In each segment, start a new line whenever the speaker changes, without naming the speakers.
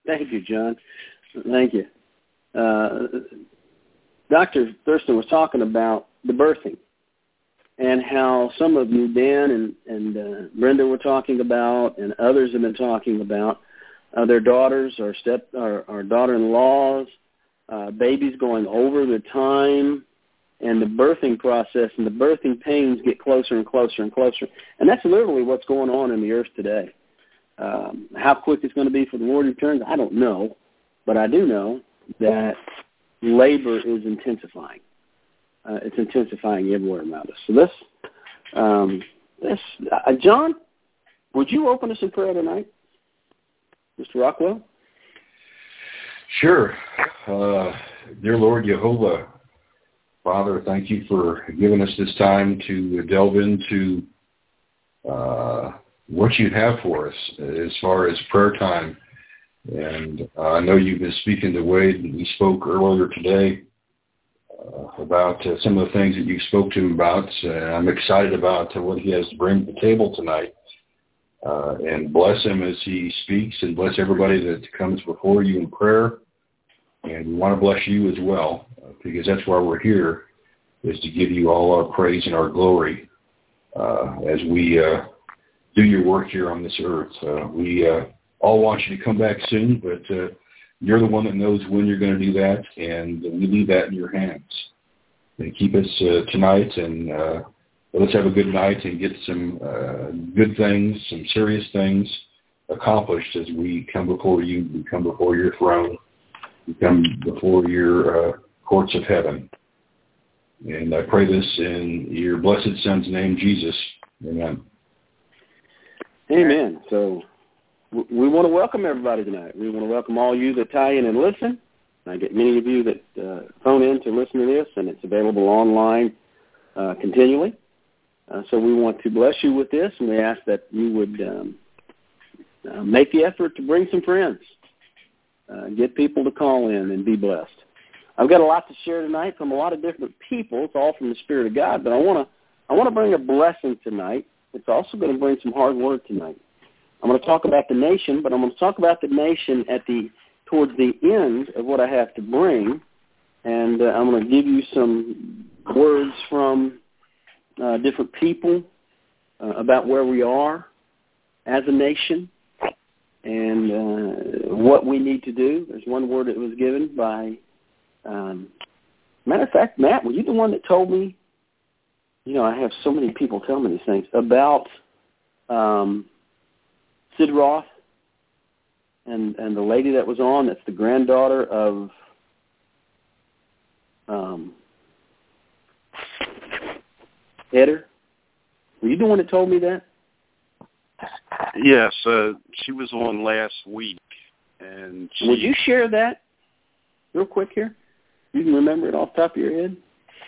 Thank you, John. Thank you. Dr. Thurston was talking about the birthing and how some of you, Dan and Brenda, were talking about, and others have been talking about their daughters or daughter-in-laws, babies going over the time, and the birthing process and the birthing pains get closer and closer and closer. And that's literally what's going on in the earth today. How quick it's going to be for the Lord returns, I don't know. But I do know that labor is intensifying. It's intensifying everywhere around us. So John, would you open us in prayer tonight? Mr. Rockwell?
Sure. Dear Lord Jehovah, Father, thank you for giving us this time to delve into what you have for us as far as prayer time. And I know you've been speaking to Wade, and we spoke earlier today about some of the things that you spoke to him about. I'm excited about what he has to bring to the table tonight. And bless him as he speaks, and bless everybody that comes before you in prayer. And we want to bless you as well, because that's why we're here, is to give you all our praise and our glory as we do your work here on this earth. We all want you to come back soon, but you're the one that knows when you're going to do that, and we leave that in your hands. And keep us tonight, and let's have a good night and get some good things, some serious things accomplished as we come before you. We come before your throne. We come before your courts of heaven. And I pray this in your blessed Son's name, Jesus. Amen.
Amen. So we want to welcome everybody tonight. We want to welcome all you that tie in and listen. I get many of you that phone in to listen to this, and it's available online continually. So we want to bless you with this, and we ask that you would make the effort to bring some friends. Get people to call in and be blessed. I've got a lot to share tonight from a lot of different people. It's all from the Spirit of God, but I want to bring a blessing tonight. It's also going to bring some hard word tonight. I'm going to talk about the nation, but I'm going to talk about the nation towards the end of what I have to bring, and I'm going to give you some words from different people about where we are as a nation and what we need to do. There's one word that was given by, matter of fact, Matt, were you the one that told me? You know, I have so many people tell me these things about Sid Roth and the lady that was on, that's the granddaughter of Eder. Were you the one that told me that?
Yes, she was on last week. And
would you share that real quick here? You can remember it off the top of your head?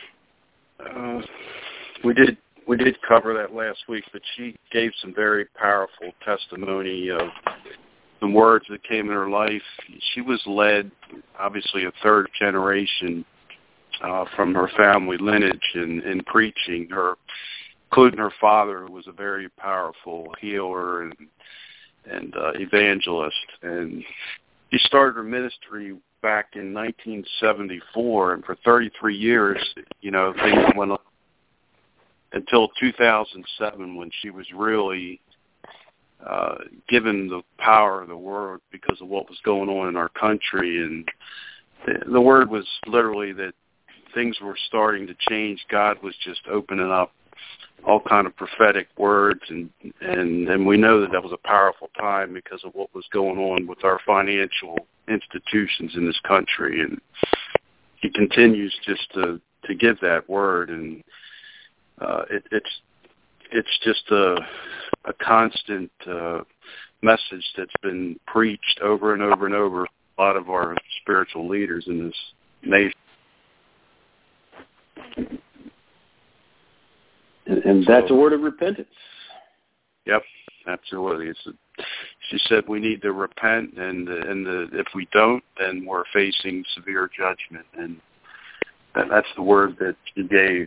We did cover that last week, but she gave some very powerful testimony of some words that came in her life. She was led, obviously, a third generation from her family lineage in preaching. Including her father, who was a very powerful healer and evangelist. And she started her ministry back in 1974, and for 33 years, you know, things went on until 2007, when she was really given the power of the word because of what was going on in our country. And the word was literally that things were starting to change. God was just opening up all kind of prophetic words, and we know that was a powerful time because of what was going on with our financial institutions in this country. And he continues just to give that word, and it's just a constant message that's been preached over and over and over a lot of our spiritual leaders in this nation.
And that's a word of repentance.
Yep, absolutely. She said we need to repent, and if we don't, then we're facing severe judgment. And that's the word that she gave.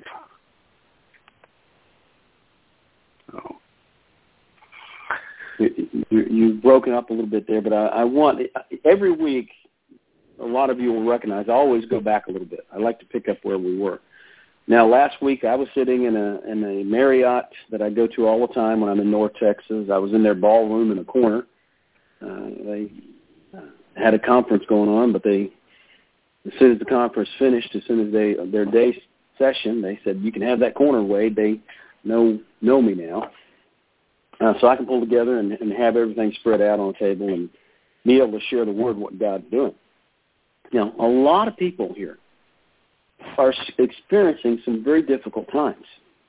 you've broken up a little bit there, but I want, every week, a lot of you will recognize, I always go back a little bit. I like to pick up where we were. Now, last week I was sitting in a Marriott that I go to all the time when I'm in North Texas. I was in their ballroom in a corner. They had a conference going on, but as soon as the conference finished, as soon as their day session, they said, you can have that corner, Wade. They know me now. So I can pull together and have everything spread out on the table and be able to share the word, what God's doing. Now, a lot of people here are experiencing some very difficult times.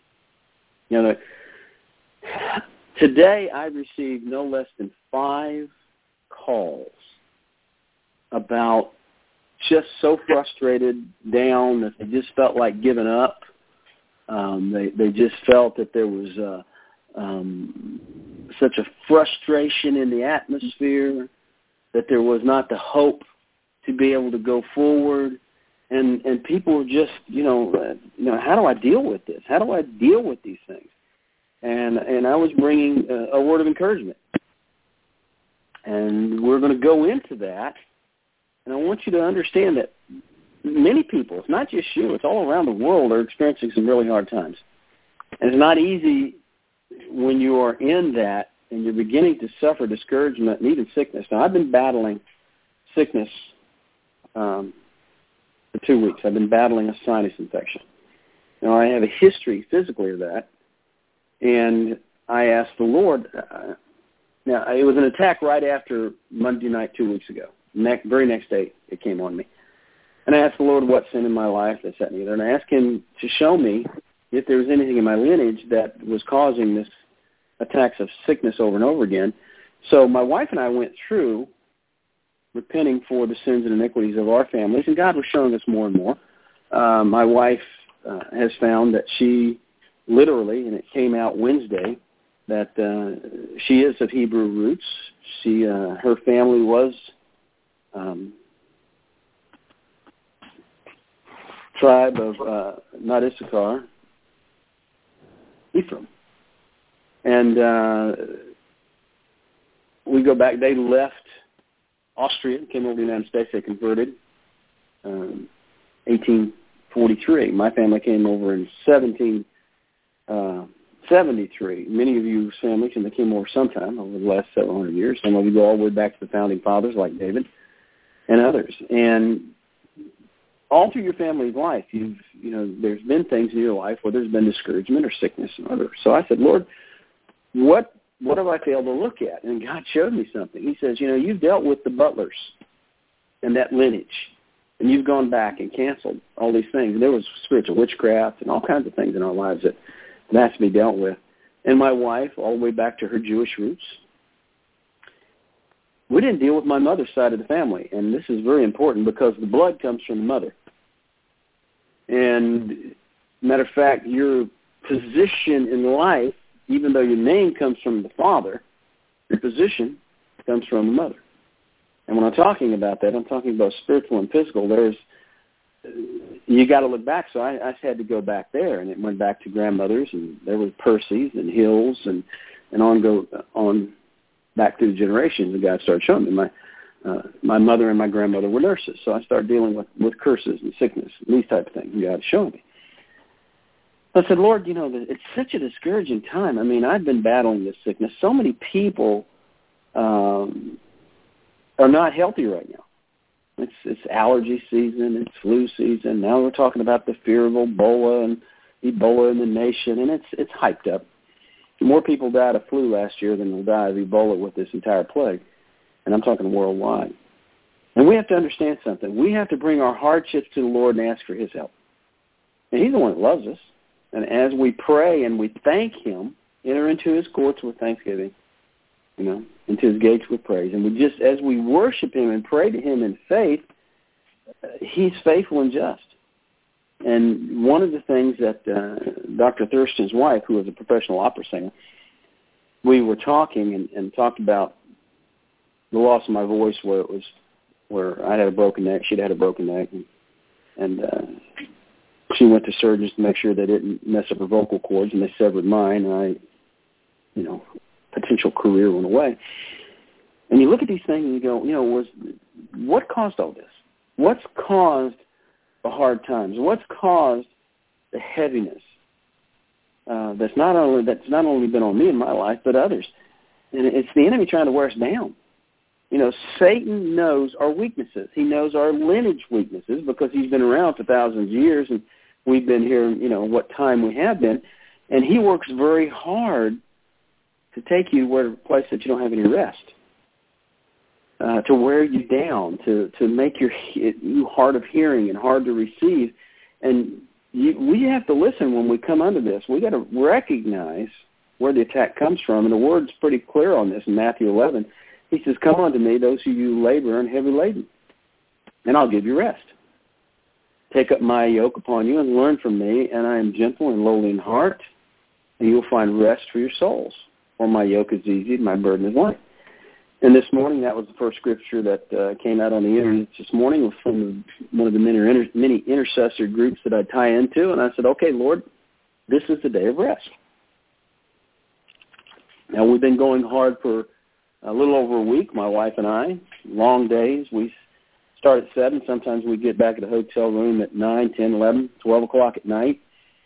Today I received no less than 5 calls about just so frustrated, down, that they just felt like giving up. They just felt that there was such a frustration in the atmosphere, that there was not the hope to be able to go forward. And people were just, how do I deal with this? How do I deal with these things? And I was bringing a word of encouragement. And we're going to go into that. And I want you to understand that many people, it's not just you, it's all around the world, are experiencing some really hard times. And it's not easy when you are in that and you're beginning to suffer discouragement and even sickness. Now, I've been battling sickness for 2 weeks. I've been battling a sinus infection. Now, I have a history physically of that, and I asked the Lord. Now, it was an attack right after Monday night 2 weeks ago. Very next day, it came on me. And I asked the Lord what sin in my life that set me there, and I asked him to show me if there was anything in my lineage that was causing this attacks of sickness over and over again. So my wife and I went through repenting for the sins and iniquities of our families, and God was showing us more and more. My wife has found that she literally, and it came out Wednesday, that she is of Hebrew roots. Her family was tribe of not Issachar, Ephraim. And we go back, they left Austria, came over to the United States, they converted 1843. My family came over in 1773. Many of you's families, and they came over sometime over the last several hundred years. Some of you go all the way back to the founding fathers like David and others. And all through your family's life, there's been things in your life where there's been discouragement or sickness and others. So I said, Lord, what have I failed to look at? And God showed me something. He says, you've dealt with the butlers and that lineage, and you've gone back and canceled all these things. And there was spiritual witchcraft and all kinds of things in our lives that has to be dealt with. And my wife, all the way back to her Jewish roots, we didn't deal with my mother's side of the family. And this is very important because the blood comes from the mother. And matter of fact, your position in life, even though your name comes from the father, your position comes from the mother. And when I'm talking about that, I'm talking about spiritual and physical. You got to look back. So I had to go back there, and it went back to grandmothers, and there was Percy's and Hills, and on back through the generations. And God started showing me my mother and my grandmother were nurses, so I started dealing with curses and sickness and these type of things. And God showed me. I said, Lord, it's such a discouraging time. I mean, I've been battling this sickness. So many people are not healthy right now. It's allergy season, it's flu season. Now we're talking about the fear of Ebola in the nation, and it's hyped up. More people died of flu last year than will die of Ebola with this entire plague, and I'm talking worldwide. And we have to understand something. We have to bring our hardships to the Lord and ask for his help. And he's the one that loves us. And as we pray and we thank him, enter into his courts with thanksgiving, into his gates with praise. And as we worship him and pray to him in faith, he's faithful and just. And one of the things that Dr. Thurston's wife, who was a professional opera singer, we were talking and talked about the loss of my voice, where I had a broken neck, she'd had a broken neck, and she went to surgeons to make sure they didn't mess up her vocal cords, and they severed mine. And potential career went away. And you look at these things and you go, what caused all this? What's caused the hard times? What's caused the heaviness that's not only been on me in my life, but others? And it's the enemy trying to wear us down. Satan knows our weaknesses. He knows our lineage weaknesses because he's been around for thousands of years, and we've been here, what time we have been. And he works very hard to take you to a place that you don't have any rest, to wear you down, to make you hard of hearing and hard to receive. And we have to listen when we come under this. We got to recognize where the attack comes from. And the word's pretty clear on this in Matthew 11. He says, "Come unto me, those of you who labor and heavy laden, and I'll give you rest. Take up my yoke upon you and learn from me, and I am gentle and lowly in heart, and you will find rest for your souls. For my yoke is easy and my burden is light." And this morning, that was the first scripture that came out on the internet this morning from one of the many intercessor groups that I tie into. And I said, okay, Lord, this is the day of rest. Now, we've been going hard for a little over a week, my wife and I, long days. We start at 7. Sometimes we get back at the hotel room at 9, 10, 11, 12 o'clock at night.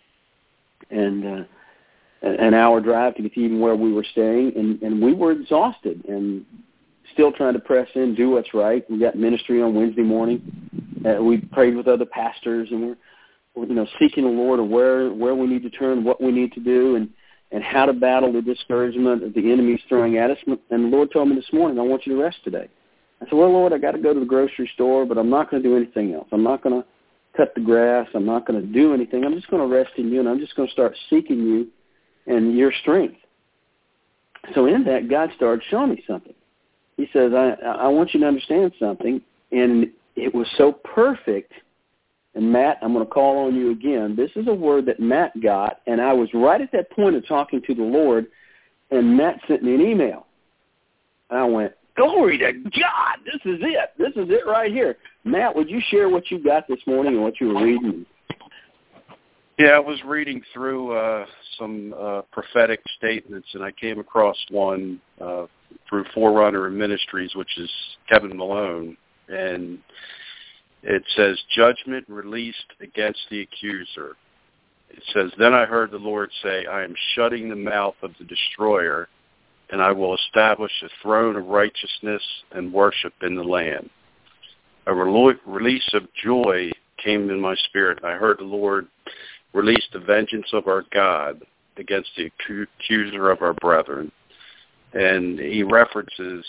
And an hour drive to get to even where we were staying. And we were exhausted and still trying to press in, do what's right. We got ministry on Wednesday morning. We prayed with other pastors, and we're seeking the Lord of where we need to turn, what we need to do, and how to battle the discouragement that the enemy's throwing at us. And the Lord told me this morning, I want you to rest today. I said, well, Lord, I got to go to the grocery store, but I'm not going to do anything else. I'm not going to cut the grass. I'm not going to do anything. I'm just going to rest in you, and I'm just going to start seeking you and your strength. So in that, God started showing me something. He says, I want you to understand something, and it was so perfect. And Matt, I'm going to call on you again. This is a word that Matt got, and I was right at that point of talking to the Lord, and Matt sent me an email. And I went, glory to God, this is it. This is it right here. Matt, would you share what you got this morning and what you were reading?
Yeah, I was reading through some prophetic statements, and I came across one through Forerunner Ministries, which is Kevin Malone, and it says, judgment released against the accuser. It says, then I heard the Lord say, I am shutting the mouth of the destroyer, and I will establish a throne of righteousness and worship in the land. A release of joy came in my spirit. I heard the Lord release the vengeance of our God against the accuser of our brethren. And he references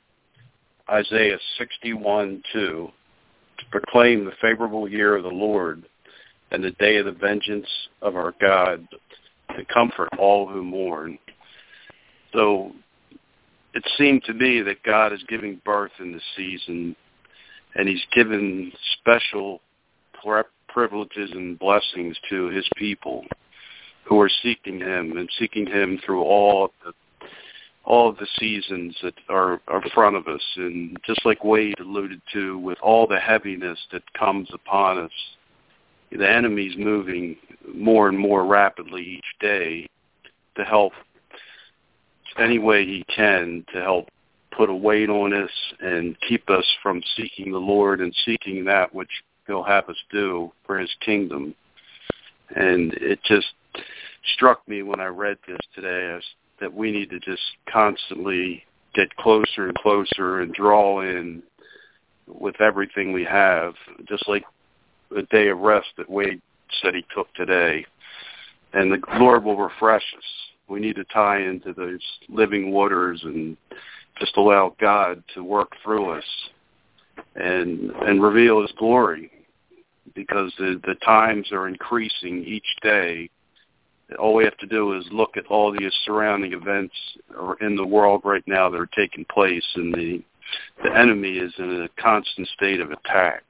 Isaiah 61:2 to proclaim the favorable year of the Lord and the day of the vengeance of our God to comfort all who mourn. So it seemed to me that God is giving birth in this season, and he's given special privileges and blessings to his people who are seeking him and seeking him through all of the seasons that are in front of us. And just like Wade alluded to, with all the heaviness that comes upon us, the enemy's moving more and more rapidly each day to help any way he can to help put a weight on us and keep us from seeking the Lord and seeking that which he'll have us do for his kingdom. And it just struck me when I read this today that we need to just constantly get closer and closer and draw in with everything we have, just like the day of rest that Wade said he took today. And the Lord will refresh us. We need to tie into those living waters and just allow God to work through us and reveal his glory, because the times are increasing each day. All we have to do is look at all the surrounding events in the world right now that are taking place, and the enemy is in a constant state of attack.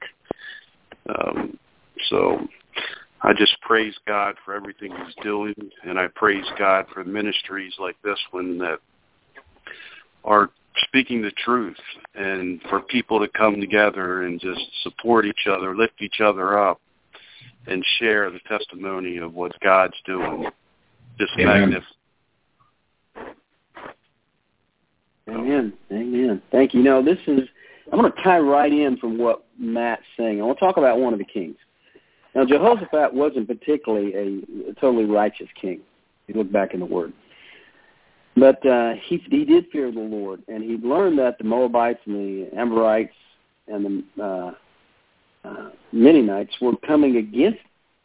So I just praise God for everything he's doing, and I praise God for ministries like this one that are speaking the truth, and for people to come together and just support each other, lift each other up, and share the testimony of what God's doing. Just magnificent.
Amen. Amen. Thank you. I'm going to tie right in from what Matt's saying. I want to talk about one of the kings. Now, Jehoshaphat wasn't particularly a totally righteous king. You look back in the Word. But he did fear the Lord, and he learned that the Moabites and the Amorites and the Mennonites were coming against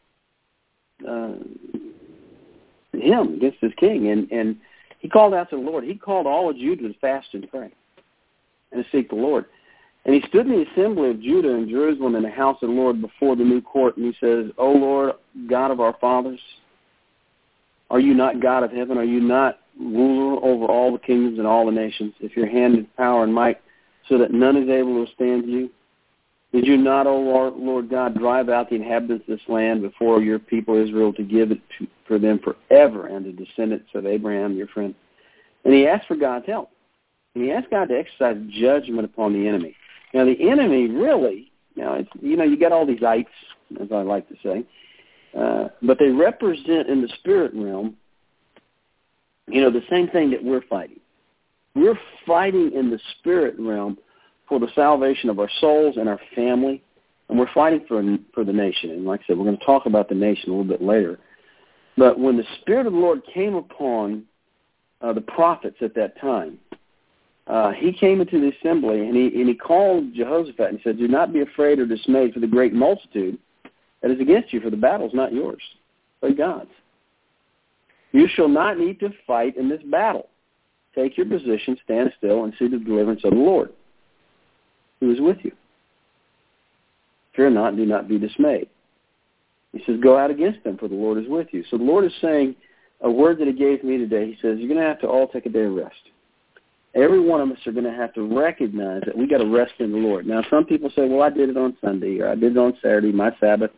him, against his king. And he called out to the Lord. He called all of Judah to fast and pray and to seek the Lord. And he stood in the assembly of Judah in Jerusalem in the house of the Lord before the new court, and he says, O Lord, God of our fathers, are you not God of heaven? Are you not ruler over all the kingdoms and all the nations? If your hand is power and might, so that none is able to withstand you? Did you not, O Lord God, drive out the inhabitants of this land before your people Israel to give it for them forever and the descendants of Abraham, your friend? And he asked for God's help. And he asked God to exercise judgment upon the enemy. Now, the enemy really, you got all these ites, as I like to say, but they represent in the spirit realm, the same thing that we're fighting. We're fighting in the spirit realm for the salvation of our souls and our family, and we're fighting for the nation. And like I said, we're going to talk about the nation a little bit later. But when the Spirit of the Lord came upon the prophets at that time, he came into the assembly, and he called Jehoshaphat and he said, do not be afraid or dismayed for the great multitude that is against you, for the battle is not yours, but God's. You shall not need to fight in this battle. Take your position, stand still, and see the deliverance of the Lord, who is with you. Fear not, do not be dismayed. He says, go out against them, for the Lord is with you. So the Lord is saying a word that he gave me today. He says, you're going to have to all take a day of rest. Every one of us are going to have to recognize that we got to rest in the Lord. Now, some people say, well, I did it on Sunday, or I did it on Saturday, my Sabbath,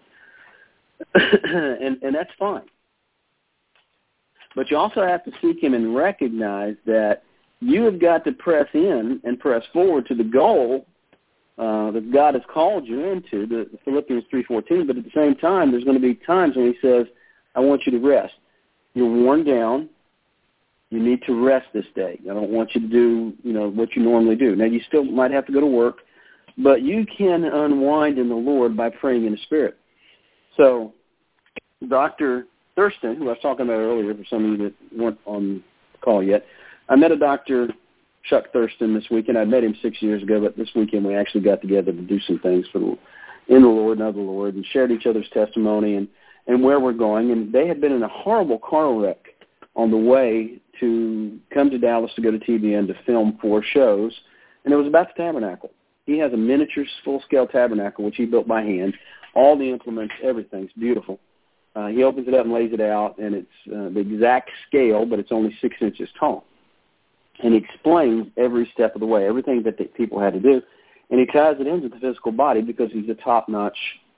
and that's fine. But you also have to seek him and recognize that you have got to press in and press forward to the goal that God has called you into, the Philippians 3:14. But at the same time, there's going to be times when he says, I want you to rest. You're worn down. You need to rest this day. I don't want you to do, what you normally do. Now, you still might have to go to work, but you can unwind in the Lord by praying in the Spirit. So, Dr. Thurston, who I was talking about earlier, for some of you that weren't on the call yet, I met a Dr. Chuck Thurston this weekend. I met him 6 years ago, but this weekend we actually got together to do some things in the Lord and of the Lord, and shared each other's testimony and where we're going. And they had been in a horrible car wreck on the way to come to Dallas to go to TBN to film 4 shows, and it was about the tabernacle. He has a miniature full-scale tabernacle, which he built by hand. All the implements, everything's beautiful. He opens it up and lays it out, and it's the exact scale, but it's only 6 inches tall. And he explains every step of the way, everything that the people had to do, and he ties it into the physical body because he's a top-notch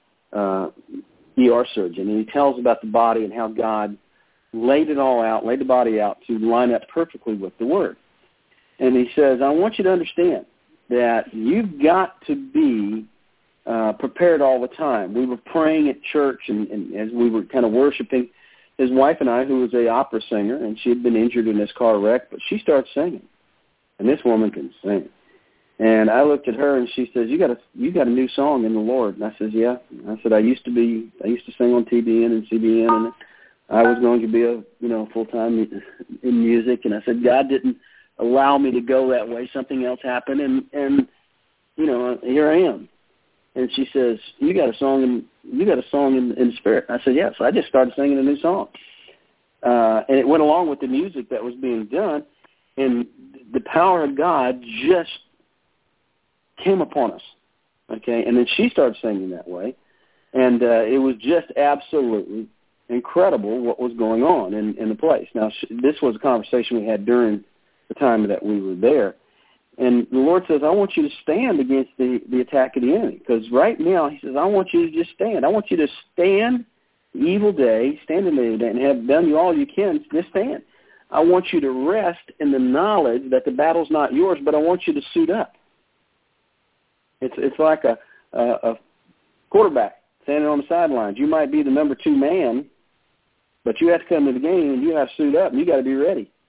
ER surgeon. And he tells about the body and how God laid it all out, laid the body out to line up perfectly with the Word. And he says, I want you to understand that you've got to be prepared all the time. We were praying at church, and as we were kind of worshiping, his wife and I, who was an opera singer, and she had been injured in this car wreck, but she starts singing. And this woman can sing. And I looked at her, and she says, you got a new song in the Lord. And I says, yeah. I said, I used to sing on TBN and CBN, and I was going to be a full-time in music. And I said, God didn't allow me to go that way. Something else happened, and here I am. And she says, you got a song in the Spirit. I said, yeah. So I just started singing a new song. And it went along with the music that was being done, and the power of God just came upon us. Okay? And then she started singing that way. And it was just absolutely incredible what was going on in the place. Now, this was a conversation we had during the time that we were there. And the Lord says, I want you to stand against the attack of the enemy. Because right now, he says, I want you to just stand. I want you to stand the evil day, stand in the evil day, and have done you all you can, just stand. I want you to rest in the knowledge that the battle's not yours, but I want you to suit up. It's like a quarterback standing on the sidelines. You might be the number 2 man, but you have to come to the game, and you have to suit up, and you got to be ready.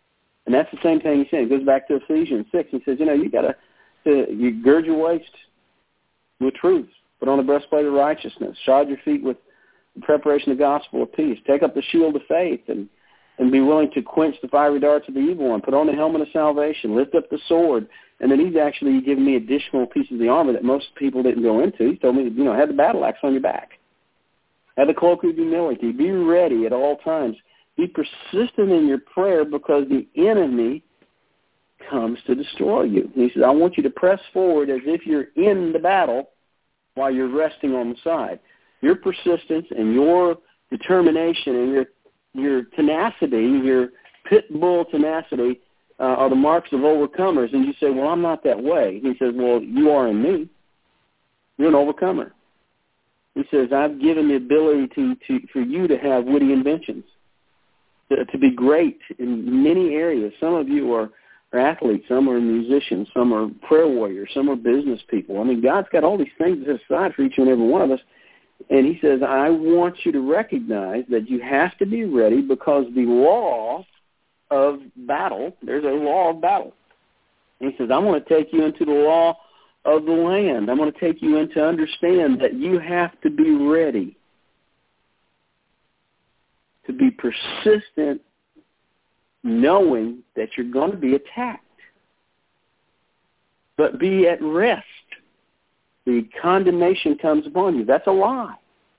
And that's the same thing he's saying. It goes back to Ephesians 6. He says, you got to you gird your waist with truth. Put on the breastplate of righteousness. Shod your feet with the preparation of the gospel of peace. Take up the shield of faith and be willing to quench the fiery darts of the evil one. Put on the helmet of salvation. Lift up the sword. And then he's actually given me additional pieces of the armor that most people didn't go into. He told me, have the battle axe on your back. Have the cloak of humility. Be ready at all times. Be persistent in your prayer because the enemy comes to destroy you. He says, I want you to press forward as if you're in the battle while you're resting on the side. Your persistence and your determination and your tenacity, your pit bull tenacity, are the marks of overcomers. And you say, well, I'm not that way. He says, well, you are in me. You're an overcomer. He says, I've given the ability for you to have witty inventions, to be great in many areas. Some of you are athletes, some are musicians, some are prayer warriors, some are business people. I mean, God's got all these things aside for each and every one of us. And he says, I want you to recognize that you have to be ready because the law of battle, there's a law of battle. And he says, I want to take you into the law of the land. I'm going to take you into understand that you have to be ready to be persistent, knowing that you're going to be attacked. But be at rest. The condemnation comes upon you. That's a lie.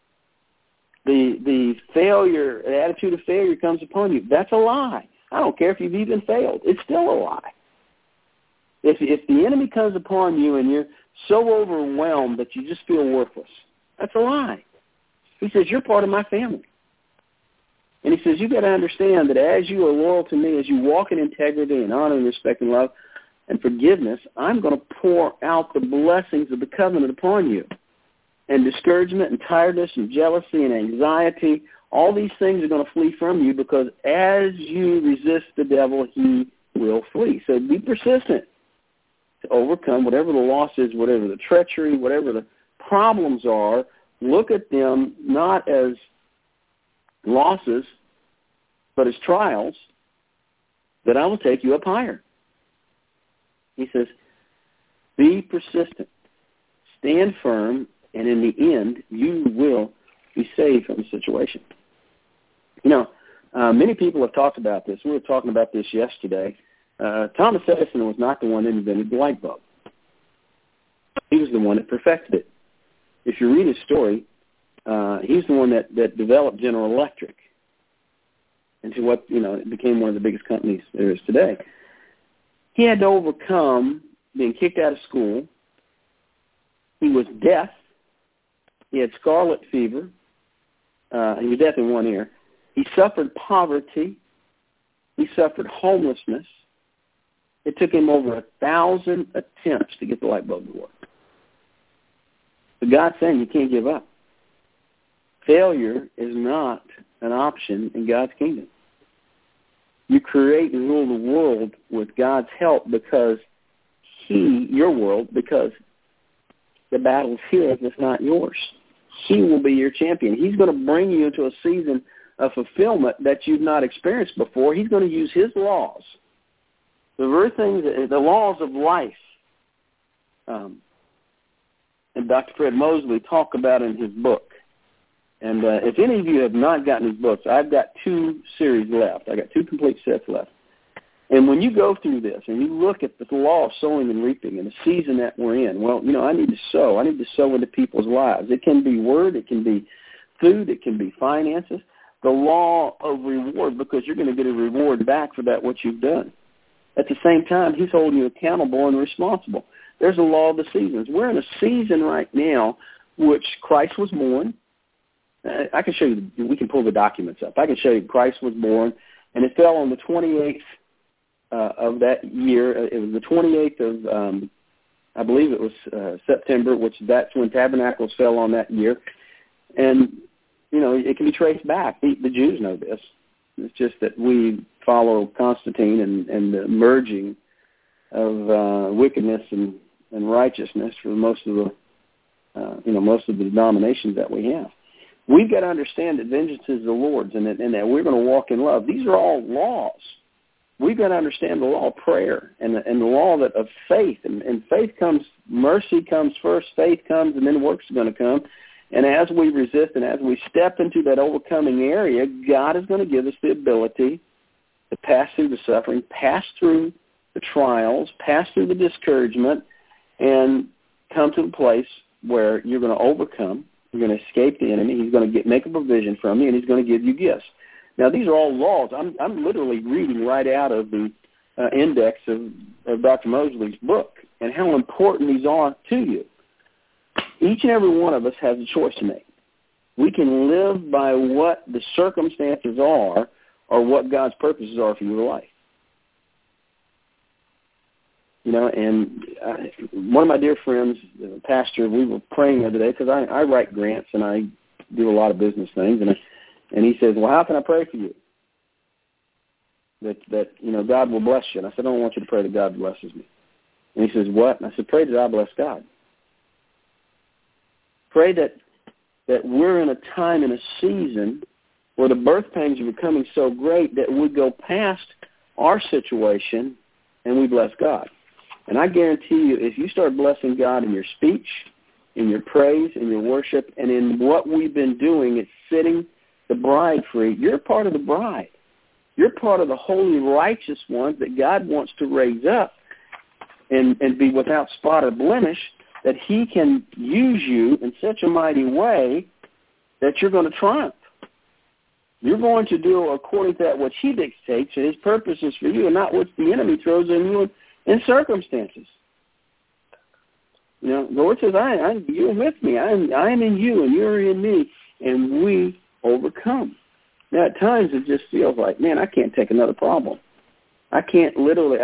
The failure, the attitude of failure comes upon you. That's a lie. I don't care if you've even failed. It's still a lie. If the enemy comes upon you and you're so overwhelmed that you just feel worthless, that's a lie. He says, you're part of my family. And he says, you've got to understand that as you are loyal to me, as you walk in integrity and honor and respect and love and forgiveness, I'm going to pour out the blessings of the covenant upon you. And discouragement and tiredness and jealousy and anxiety, all these things are going to flee from you because as you resist the devil, he will flee. So be persistent to overcome whatever the loss is, whatever the treachery, whatever the problems are. Look at them not as losses, but as trials, that I will take you up higher. He says, be persistent, stand firm, and in the end, you will be saved from the situation. Many people have talked about this. We were talking about this yesterday. Thomas Edison was not the one that invented the light bulb. He was the one that perfected it. If you read his story, he's the one that developed General Electric into what, it became one of the biggest companies there is today. He had to overcome being kicked out of school. He was deaf. He had scarlet fever. He was deaf in one ear. He suffered poverty. He suffered homelessness. It took him over 1,000 attempts to get the light bulb to work. But God's saying you can't give up. Failure is not an option in God's kingdom. You create and rule the world with God's help because your world, because the battle's his, it's not yours. He will be your champion. He's going to bring you into a season of fulfillment that you've not experienced before. He's going to use his laws, the very things, the laws of life. And Dr. Fred Mosley talked about in his book. And if any of you have not gotten his books, I've got 2 series left. I've got 2 complete sets left. And when you go through this and you look at the law of sowing and reaping and the season that we're in, well, I need to sow. I need to sow into people's lives. It can be word. It can be food. It can be finances. The law of reward, because you're going to get a reward back for that, what you've done. At the same time, he's holding you accountable and responsible. There's a law of the seasons. We're in a season right now which Christ was born. I can show you, we can pull the documents up. I can show you Christ was born, and it fell on the 28th of that year. It was the 28th of, I believe it was September, which that's when Tabernacles fell on that year. And, it can be traced back. The Jews know this. It's just that we follow Constantine and the merging of wickedness and righteousness for most of the denominations that we have. We've got to understand that vengeance is the Lord's and that we're going to walk in love. These are all laws. we've got to understand the law of prayer and the law of faith. And faith comes, mercy comes first, faith comes, and then works are going to come. And as we resist and as we step into that overcoming area, God is going to give us the ability to pass through the suffering, pass through the trials, pass through the discouragement, and come to the place where you're going to overcome. You're going to escape the enemy. He's going to make a provision from you, and he's going to give you gifts. Now, these are all laws. I'm literally reading right out of the index of Dr. Mosley's book and how important these are to you. Each and every one of us has a choice to make. We can live by what the circumstances are or what God's purposes are for your life. You know, and one of my dear friends, pastor, we were praying the other day because I write grants and I do a lot of business things, and he says, well, how can I pray for you? That you know, God will bless you. And I said, I don't want you to pray that God blesses me. And he says, what? And I said, pray that I bless God. Pray that we're in a time and a season where the birth pains are becoming so great that we go past our situation and we bless God. And I guarantee you, if you start blessing God in your speech, in your praise, in your worship, and in what we've been doing, it's setting the bride free. You're part of the bride. You're part of the holy, righteous ones that God wants to raise up and be without spot or blemish, that he can use you in such a mighty way that you're going to triumph. You're going to do according to that which he dictates, and his purposes for you, and not what the enemy throws in you in circumstances. You know, the Lord says, you're with me. I am in you, and you're in me, and we overcome. Now, at times it just feels like, man, I can't take another problem. I can't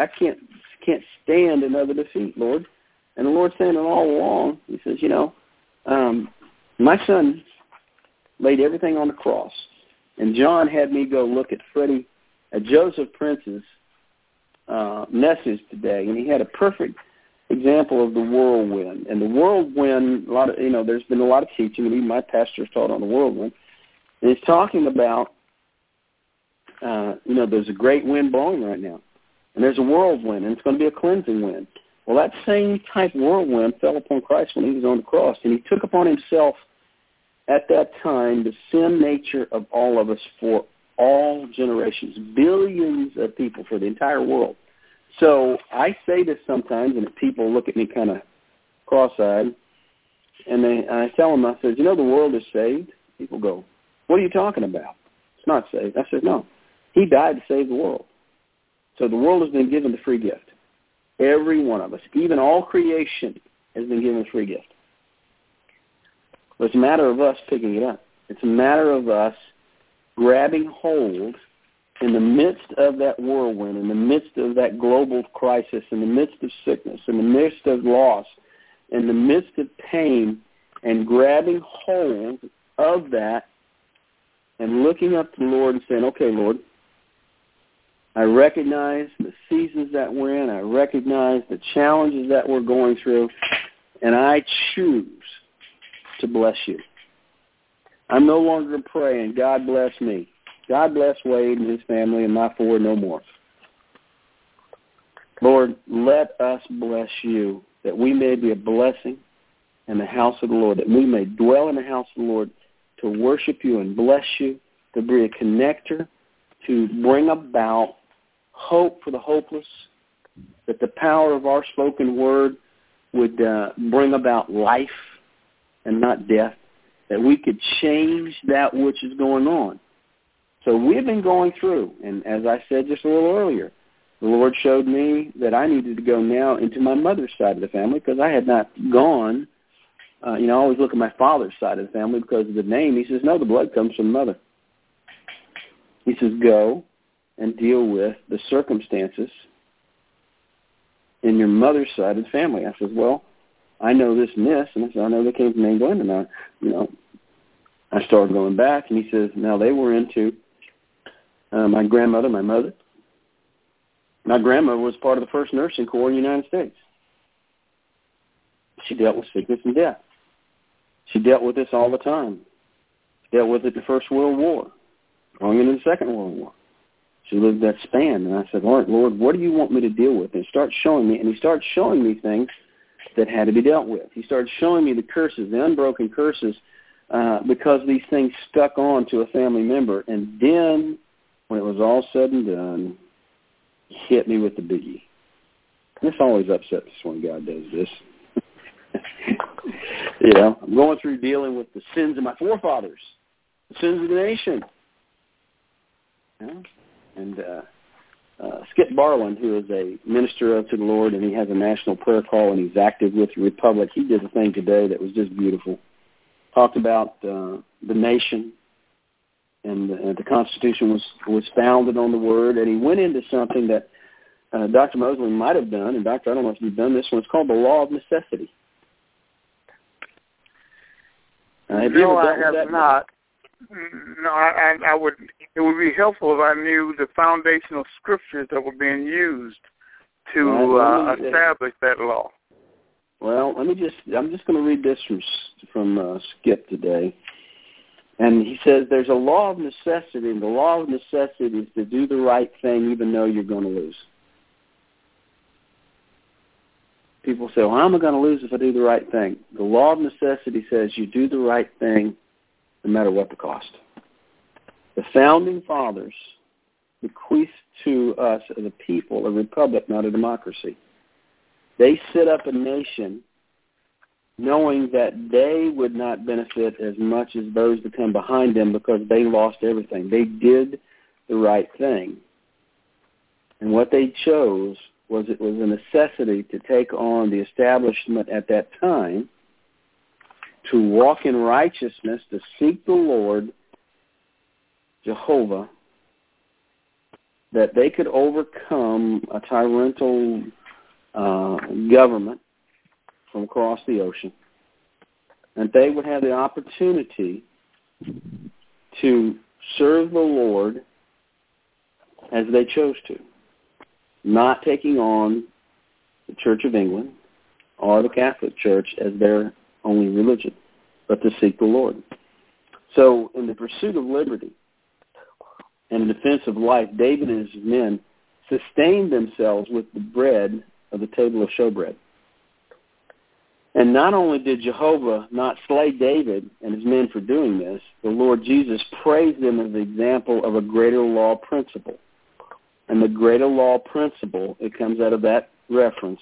stand another defeat, Lord. And the Lord's saying it all along. He says, you know, my son laid everything on the cross. And John had me go look at Joseph Prince's message today, and he had a perfect example of the whirlwind. And the whirlwind, there's been a lot of teaching, and even my pastor's taught on the whirlwind. And he's talking about, there's a great wind blowing right now, and there's a whirlwind, and it's going to be a cleansing wind. Well, that same type of whirlwind fell upon Christ when he was on the cross, and he took upon himself at that time the sin nature of all of us for all generations, billions of people for the entire world. So I say this sometimes, and people look at me kind of cross-eyed, and I tell them, I said, the world is saved. People go, what are you talking about? It's not saved. I said, no. He died to save the world. So the world has been given the free gift. Every one of us, even all creation, has been given a free gift. But it's a matter of us picking it up. It's a matter of us grabbing hold in the midst of that whirlwind, in the midst of that global crisis, in the midst of sickness, in the midst of loss, in the midst of pain, and grabbing hold of that and looking up to the Lord and saying, okay, Lord, I recognize the seasons that we're in. I recognize the challenges that we're going through, and I choose to bless you. I'm no longer praying, God bless me. God bless Wade and his family and my four no more. Lord, let us bless you, that we may be a blessing in the house of the Lord, that we may dwell in the house of the Lord to worship you and bless you, to be a connector, to bring about hope for the hopeless, that the power of our spoken word would bring about life and not death, that we could change that which is going on. So we've been going through, and as I said just a little earlier, the Lord showed me that I needed to go now into my mother's side of the family because I had not gone. I always look at my father's side of the family because of the name. He says, no, the blood comes from mother. He says, go and deal with the circumstances in your mother's side of the family. I says, well, I know this and this, and I said, I know they came from England, and I started going back, and he says, now they were into my grandmother, my mother. My grandmother was part of the first nursing corps in the United States. She dealt with sickness and death. She dealt with this all the time. She dealt with it in the First World War, going into the Second World War. to live that span. And I said, Lord, what do you want me to deal with? And he started showing me, and he started showing me things that had to be dealt with. He started showing me the curses, the unbroken curses, because these things stuck on to a family member. And then, when it was all said and done, he hit me with the biggie. This always upsets us when God does this. You know, I'm going through dealing with the sins of my forefathers, the sins of the nation. You know? And Skip Barland, who is a minister to the Lord, and he has a national prayer call, and he's active with the Republic, he did a thing today that was just beautiful. Talked about the nation, and the Constitution was founded on the Word, and he went into something that Dr. Mosley might have done, and Doctor, I don't know if you've done this one. It's called the law of necessity.
No, I have not. No, I would. It would be helpful if I knew the foundational scriptures that were being used to establish that law.
Well, I'm just going to read this from Skip today. And he says there's a law of necessity, and the law of necessity is to do the right thing even though you're going to lose. People say, well, how am I going to lose if I do the right thing? The law of necessity says you do the right thing no matter what the cost. The founding fathers bequeathed to us as a people a republic, not a democracy. They set up a nation knowing that they would not benefit as much as those that come behind them because they lost everything. They did the right thing. And what they chose was it was a necessity to take on the establishment at that time, to walk in righteousness, to seek the Lord, Jehovah, that they could overcome a tyrannical government from across the ocean, and they would have the opportunity to serve the Lord as they chose to, not taking on the Church of England or the Catholic Church as their only religion, but to seek the Lord. So in the pursuit of liberty and the defense of life, David and his men sustained themselves with the bread of the table of showbread. And not only did Jehovah not slay David and his men for doing this, the Lord Jesus praised them as an example of a greater law principle. And the greater law principle, it comes out of that reference,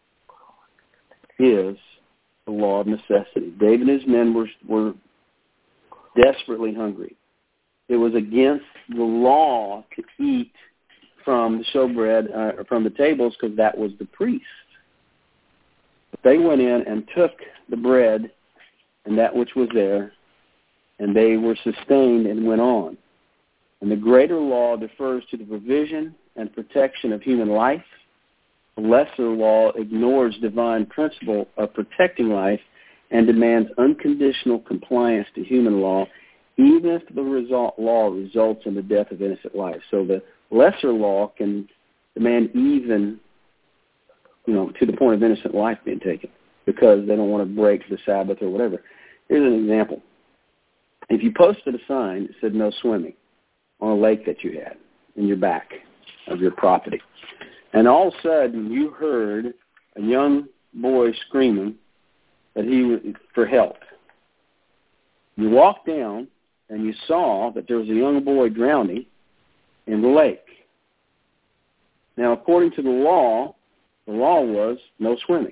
is the law of necessity. David and his men were desperately hungry. It was against the law to eat from the showbread, from the tables, because that was the priest. But they went in and took the bread and that which was there, and they were sustained and went on. And the greater law defers to the provision and protection of human life. The lesser law ignores divine principle of protecting life and demands unconditional compliance to human law, even if the law results in the death of innocent life. So the lesser law can demand even, to the point of innocent life being taken because they don't want to break the Sabbath or whatever. Here's an example. If you posted a sign that said no swimming on a lake that you had in your back of your property, and all of a sudden you heard a young boy screaming that for help. You walked down and you saw that there was a young boy drowning in the lake. Now, according to the law was no swimming.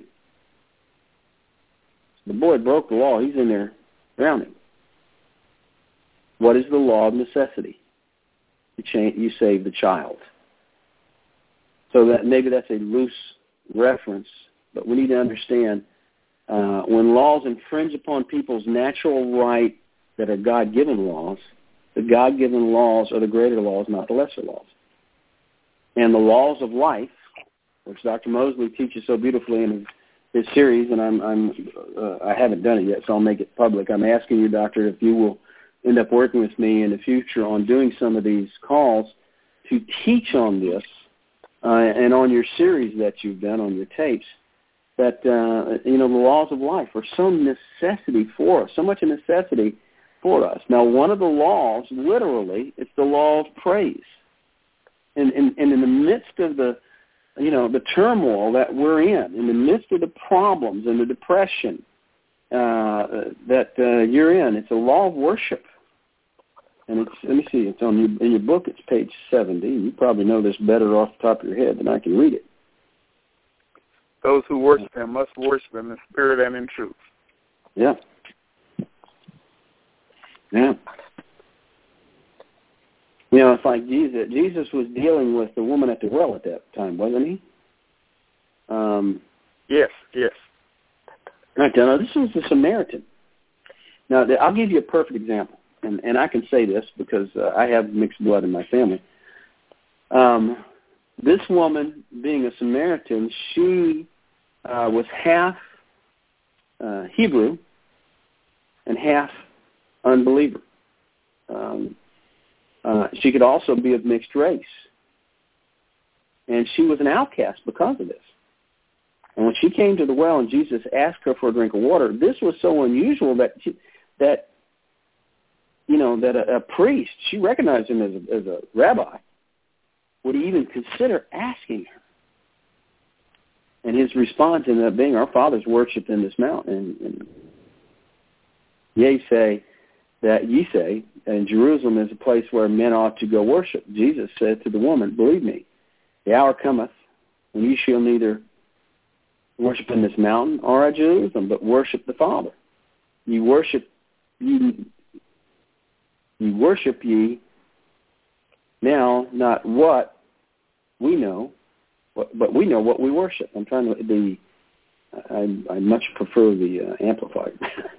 The boy broke the law. He's in there drowning. What is the law of necessity? You save the child. So that maybe that's a loose reference, but we need to understand when laws infringe upon people's natural right that are God-given laws, the God-given laws are the greater laws, not the lesser laws. And the laws of life, which Dr. Mosley teaches so beautifully in his series, and I haven't done it yet, so I'll make it public. I'm asking you, Doctor, if you will end up working with me in the future on doing some of these calls to teach on this, and on your series that you've done on your tapes, that, the laws of life are some necessity for us, so much a necessity for us. Now, one of the laws, literally, it's the law of praise. And in the midst of the turmoil that we're in the midst of the problems and the depression that you're in, it's a law of worship. And let me see, it's in your book, it's page 70. You probably know this better off the top of your head than I can read it.
Those who worship him must worship him in spirit and in truth.
Yeah. Yeah. It's like Jesus. Jesus was dealing with the woman at the well at that time, wasn't he?
Yes.
Right. Now, this was the Samaritan. Now, I'll give you a perfect example, and I can say this because I have mixed blood in my family. This woman, being a Samaritan, she was half Hebrew and half unbeliever. She could also be of mixed race. And she was an outcast because of this. And when she came to the well and Jesus asked her for a drink of water, this was so unusual that a priest, she recognized him as a rabbi, would even consider asking her. And his response ended up being, our fathers worshipped in this mountain. And ye say, and Jerusalem is a place where men ought to go worship. Jesus said to the woman, believe me, the hour cometh when you shall neither worship in this mountain or at Jerusalem, but worship the Father. You worship ye now not what we know, but we know what we worship. I much prefer the Amplified.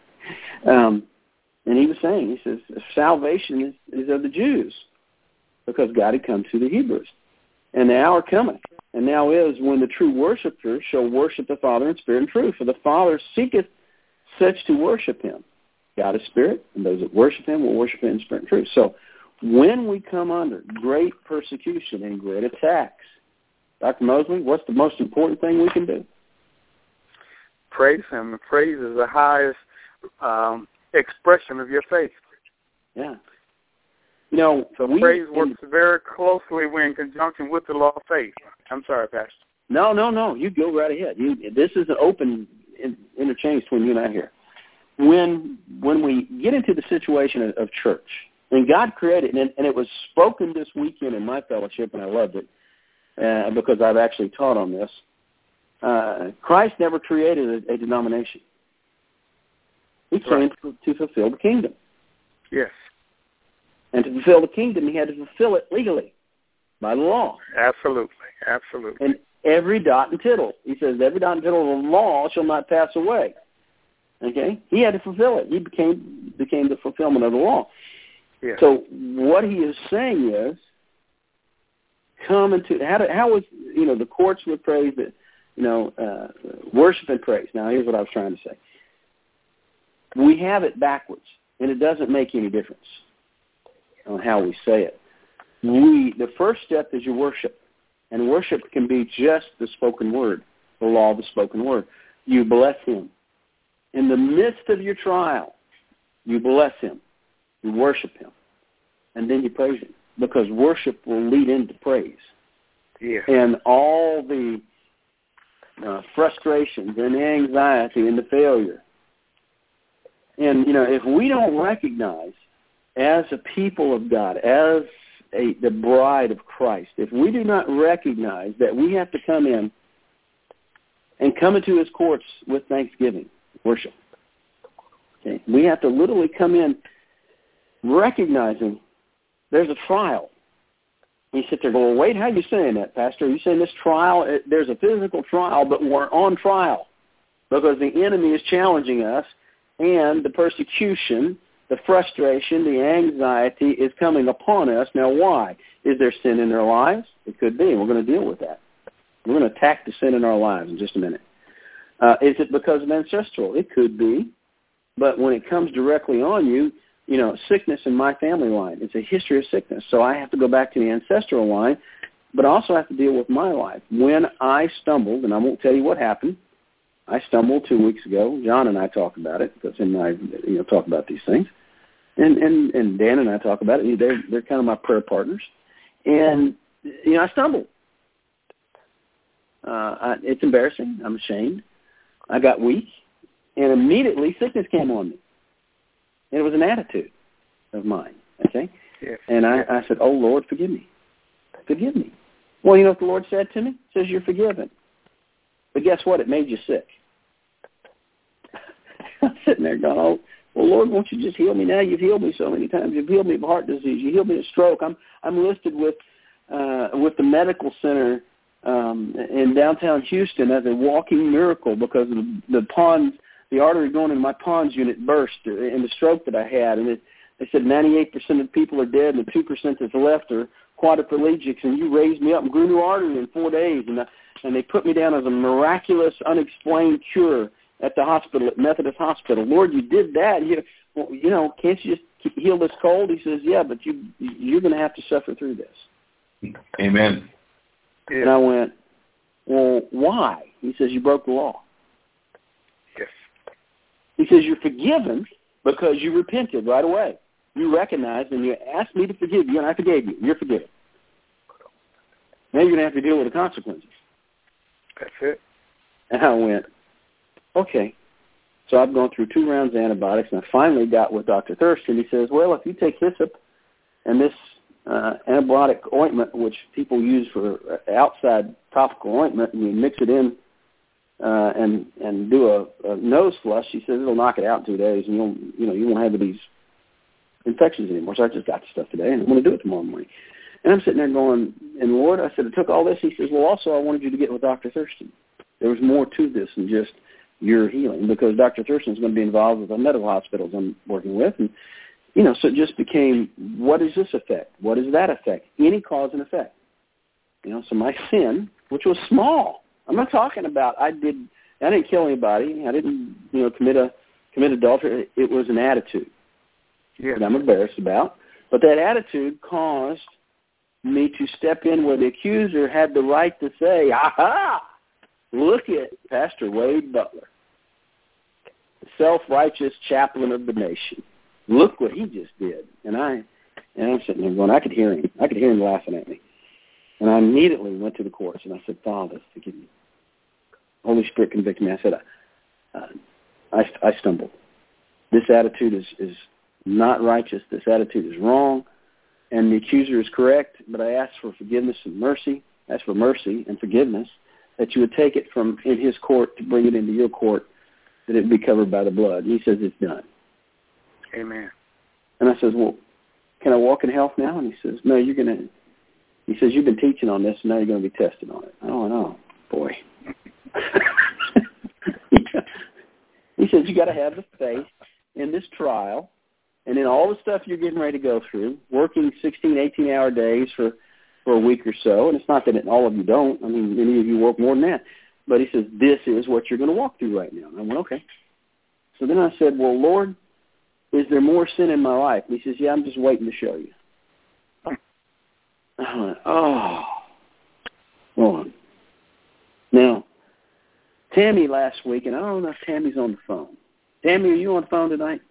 And he was saying, he says, salvation is of the Jews, because God had come to the Hebrews. And the hour cometh, and now is, when the true worshipers shall worship the Father in spirit and truth. For the Father seeketh such to worship him. God is spirit, and those that worship him will worship him in spirit and truth. So when we come under great persecution and great attacks, Dr. Mosley, what's the most important thing we can do?
Praise him. Praise is the highest expression of your faith.
Yeah.
So praise works very closely in conjunction with the law of faith. I'm sorry, Pastor.
No. You go right ahead. This is an open interchange between you and I here. When we get into the situation of church, and God created, and it was spoken this weekend in my fellowship, and I loved it because I've actually taught on this. Christ never created a denomination. He came to fulfill the kingdom.
Yes.
And to fulfill the kingdom, he had to fulfill it legally, by the law.
Absolutely.
And every dot and tittle. He says, every dot and tittle of the law shall not pass away. Okay? He had to fulfill it. He became the fulfillment of the law.
Yes.
So what he is saying is, how was, the courts would praise it, worship and praise. Now, here's what I was trying to say. We have it backwards, and it doesn't make any difference on how we say it. The first step is your worship, and worship can be just the spoken word, the law of the spoken word. You bless him. In the midst of your trial, you bless him, you worship him, and then you praise him, because worship will lead into praise.
Yeah.
And all the frustrations and the anxiety and the failure. And, if we don't recognize as a people of God, as the bride of Christ, if we do not recognize that we have to come in and come into his courts with thanksgiving, worship. Okay? We have to literally come in recognizing there's a trial. You sit there going, wait, how are you saying that, Pastor? Are you saying this trial, there's a physical trial, but we're on trial because the enemy is challenging us, and the persecution, the frustration, the anxiety is coming upon us. Now, why? Is there sin in their lives? It could be. We're going to deal with that. We're going to attack the sin in our lives in just a minute. Is it because of ancestral? It could be. But when it comes directly on you, sickness in my family line, it's a history of sickness. So I have to go back to the ancestral line, but I also have to deal with my life. When I stumbled, and I won't tell you what happened, I stumbled 2 weeks ago. John and I talk about it because him and I talk about these things. And Dan and I talk about it. They're kind of my prayer partners. And I stumbled. It's embarrassing. I'm ashamed. I got weak, and immediately sickness came on me. And it was an attitude of mine, okay?
Yes.
And I said, oh, Lord, forgive me. Forgive me. Well, you know what the Lord said to me? He says, you're forgiven. But guess what? It made you sick. I'm sitting there going, oh, well, Lord, won't you just heal me now? You've healed me so many times. You've healed me of heart disease. You healed me of stroke. I'm listed with the medical center in downtown Houston as a walking miracle because of the pons, the artery going in my pons unit burst in the stroke that I had. And they said 98% of people are dead and the 2% that's left are quadriplegics. And you raised me up and grew new artery in 4 days. And they put me down as a miraculous, unexplained cure at the hospital, at Methodist Hospital. Lord, you did that. Can't you just heal this cold? He says, yeah, but you're going to have to suffer through this.
Amen.
And I went, well, why? He says, you broke the law.
Yes.
He says, you're forgiven because you repented right away. You recognized and you asked me to forgive you, and I forgave you. You're forgiven. Now you're going to have to deal with the consequences.
That's it.
And I went, okay. So I've gone through 2 rounds of antibiotics, and I finally got with Dr. Thurston. He says, well, if you take hyssop and this antibiotic ointment, which people use for outside topical ointment, and you mix it in and do a nose flush, he says it'll knock it out in 2 days, and you won't have these infections anymore. So I just got the stuff today, and I'm going to do it tomorrow morning. And I'm sitting there going, and Lord, I said, I took all this. He says, well, also I wanted you to get with Dr. Thurston. There was more to this than just your healing, because Dr. Thurston is going to be involved with the medical hospitals I'm working with. And, so it just became, what does this affect? What does that affect? Any cause and effect. So my sin, which was small, I'm not talking about I didn't kill anybody. I didn't, commit adultery. It was an attitude that I'm embarrassed about. But that attitude caused me to step in where the accuser had the right to say, aha, look at Pastor Wade Butler, the self-righteous chaplain of the nation. Look what he just did. And I'm sitting there going, I could hear him. I could hear him laughing at me. And I immediately went to the courts and I said, Father, forgive me. Holy Spirit convicted me. I said, I stumbled. This attitude is not righteous. This attitude is wrong. And the accuser is correct, but I ask for forgiveness and mercy. Ask for mercy and forgiveness, that you would take it from in his court to bring it into your court, that it would be covered by the blood. And he says it's done.
Amen.
And I says, well, can I walk in health now? And he says, no, he says, you've been teaching on this, and now you're going to be tested on it. Oh, no, boy. He says, you got to have the faith in this trial and in all the stuff you're getting ready to go through, working 16, 18-hour days for a week or so. And it's not that all of you don't. I mean, many of you work more than that. But he says, this is what you're going to walk through right now. And I went, okay. So then I said, well, Lord, is there more sin in my life? And he says, yeah, I'm just waiting to show you. I went, oh, Lord. Now, Tammy last week, and I don't know if Tammy's on the phone. Tammy, are you on the phone tonight?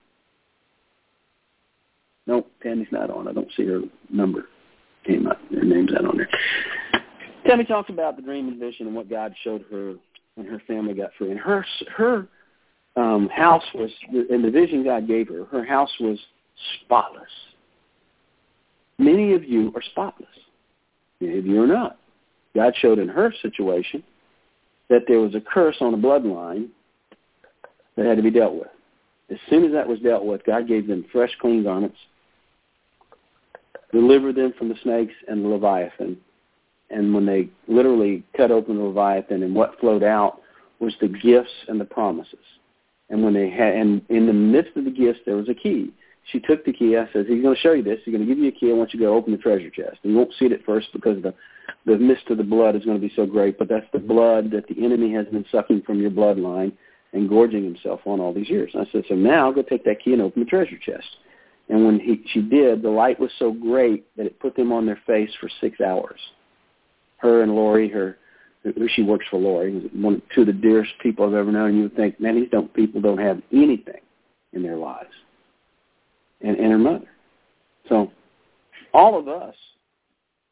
Nope, Tammy's not on. I don't see her number came up. Her name's not on there. Tammy talks about the dream and vision and what God showed her when her family got free. And her house was, in the vision God gave her, her house was spotless. Many of you are spotless. Many of you are not. God showed in her situation that there was a curse on a bloodline that had to be dealt with. As soon as that was dealt with, God gave them fresh, clean garments, delivered them from the snakes and the Leviathan. And when they literally cut open the Leviathan, and what flowed out was the gifts and the promises. And when they had, and in the midst of the gifts, there was a key. She took the key. I said, he's going to show you this. He's going to give you a key. I want you to go open the treasure chest. And you won't see it at first because the mist of the blood is going to be so great, but that's the blood that the enemy has been sucking from your bloodline and gorging himself on all these years. And I said, so now go take that key and open the treasure chest. And when she did, the light was so great that it put them on their face for 6 hours. Her and Lori, she works for Lori, two of the dearest people I've ever known. And you would think, man, these people don't have anything in their lives. And her mother. So all of us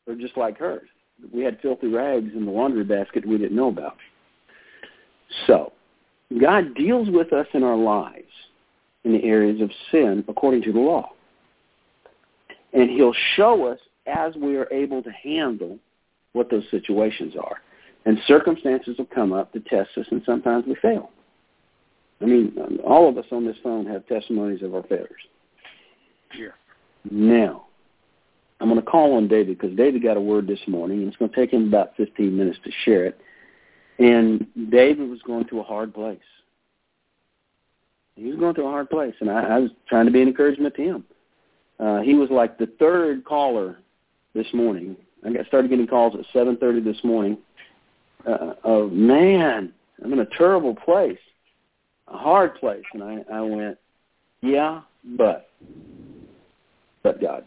are just like hers. We had filthy rags in the laundry basket we didn't know about. So, God deals with us in our lives in the areas of sin according to the law. And he'll show us as we are able to handle what those situations are. And circumstances will come up to test us, and sometimes we fail. I mean, all of us on this phone have testimonies of our failures.
Yeah.
Now, I'm going to call on David because David got a word this morning, and it's going to take him about 15 minutes to share it. And David was going through a hard place. He was going through a hard place, and I was trying to be an encouragement to him. He was like the third caller this morning. I started getting calls at 7:30 this morning of, man, I'm in a terrible place, a hard place. And I went, yeah, but God.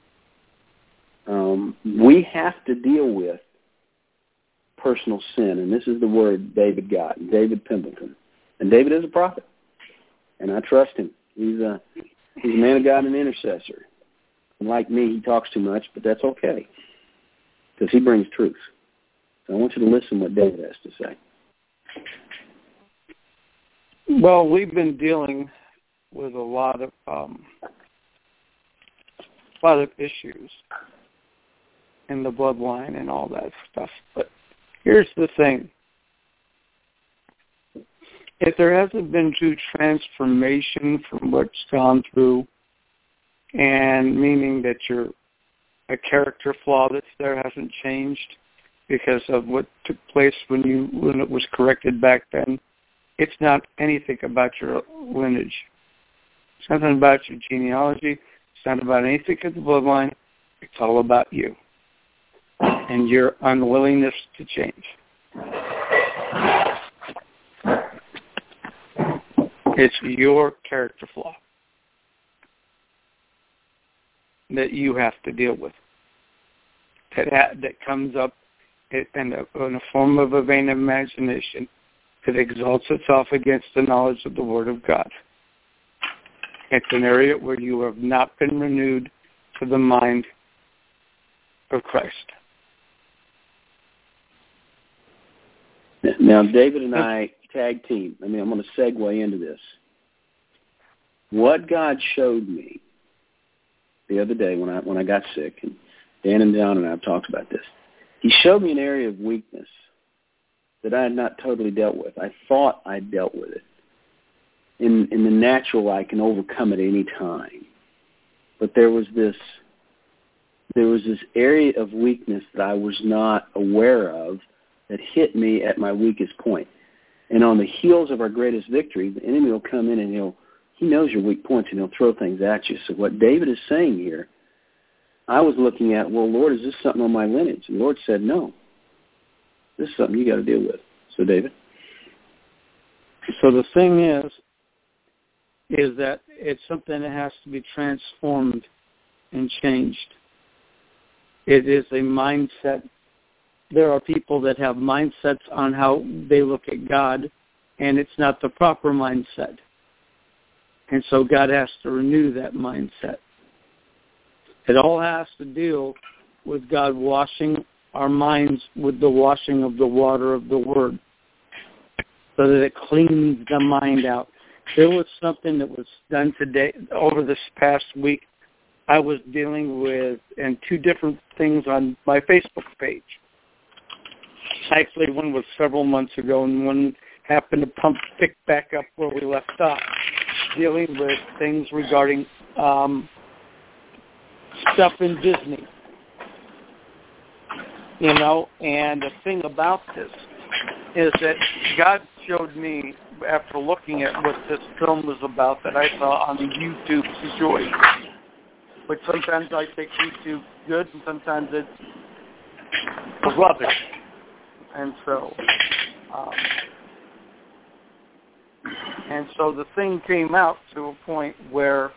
We have to deal with personal sin, and this is the word David got, David Pimpleton. And David is a prophet, and I trust him. He's a man of God and an intercessor. And like me, he talks too much, but that's okay, because he brings truth. So I want you to listen to what David has to say.
Well, we've been dealing with a lot of issues in the bloodline and all that stuff. But here's the thing. If there hasn't been true transformation from what's gone through, and meaning that a character flaw that's there hasn't changed because of what took place when it was corrected back then, it's not anything about your lineage. It's nothing about your genealogy. It's not about anything of the bloodline. It's all about you and your unwillingness to change. It's your character flaw that you have to deal with. That comes up in a form of a vain imagination that exalts itself against the knowledge of the Word of God. It's an area where you have not been renewed to the mind of Christ.
Now, David and I tag team. I'm going to segue into this. What God showed me the other day when I got sick, and Dan and John and I have talked about this, he showed me an area of weakness that I had not totally dealt with. I thought I dealt with it. In the natural, I can overcome it any time. But there was this area of weakness that I was not aware of that hit me at my weakest point. And on the heels of our greatest victory, the enemy will come in and he knows your weak points and he'll throw things at you. So what David is saying here, I was looking at, well, Lord, is this something on my lineage? And the Lord said, no. This is something you got to deal with. So, David?
So the thing is that it's something that has to be transformed and changed. It is a mindset. There are people that have mindsets on how they look at God, and it's not the proper mindset. And so God has to renew that mindset. It all has to deal with God washing our minds with the washing of the water of the Word so that it cleans the mind out. There was something that was done today, over this past week. I was dealing with, and two different things on my Facebook page. Actually, one was several months ago, and one happened to pick back up where we left off, dealing with things regarding stuff in Disney. And the thing about this is that God showed me, after looking at what this film was about, that I saw on the YouTube situation. But sometimes I think YouTube good, and sometimes it's rubbish. And so the thing came out to a point where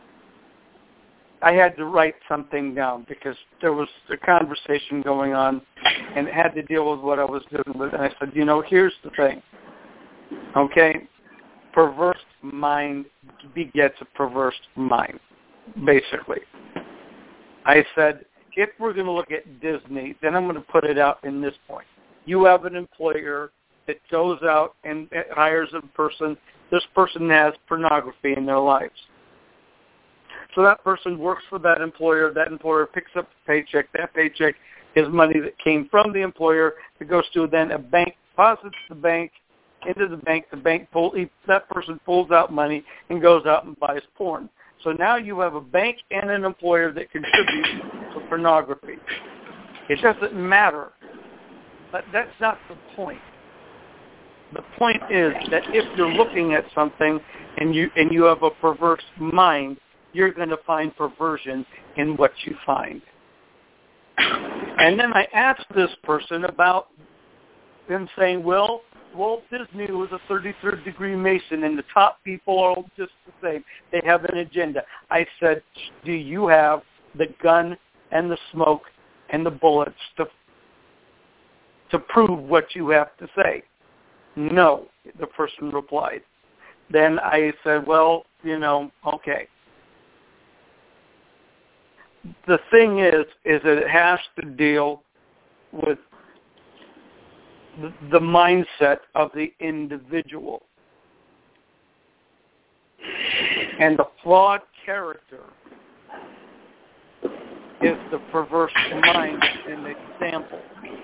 I had to write something down because there was a conversation going on and it had to deal with what I was dealing with. And I said, here's the thing. Okay? Perverse mind begets a perverse mind, basically. I said, if we're going to look at Disney, then I'm going to put it out in this point. You have an employer that goes out and hires a person. This person has pornography in their lives. So that person works for that employer. That employer picks up the paycheck. That paycheck is money that came from the employer that goes to then a bank, deposits the bank, into the bank. The bank that person pulls out money and goes out and buys porn. So now you have a bank and an employer that contribute to pornography. It doesn't matter, but that's not the point. The point is that if you're looking at something and you have a perverse mind, you're going to find perversion in what you find. And then I asked this person about them saying, well, Walt Disney was a 33rd degree Mason, and the top people are all just the same. They have an agenda. I said, do you have the gun and the smoke and the bullets to prove what you have to say? No, the person replied. Then I said, well, okay. The thing is that it has to deal with the mindset of the individual. And the flawed character is the perverse mind an example.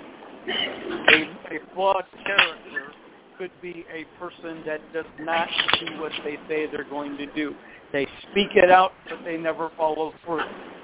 A flawed character could be a person that does not do what they say they're going to do. They speak it out, but they never follow through.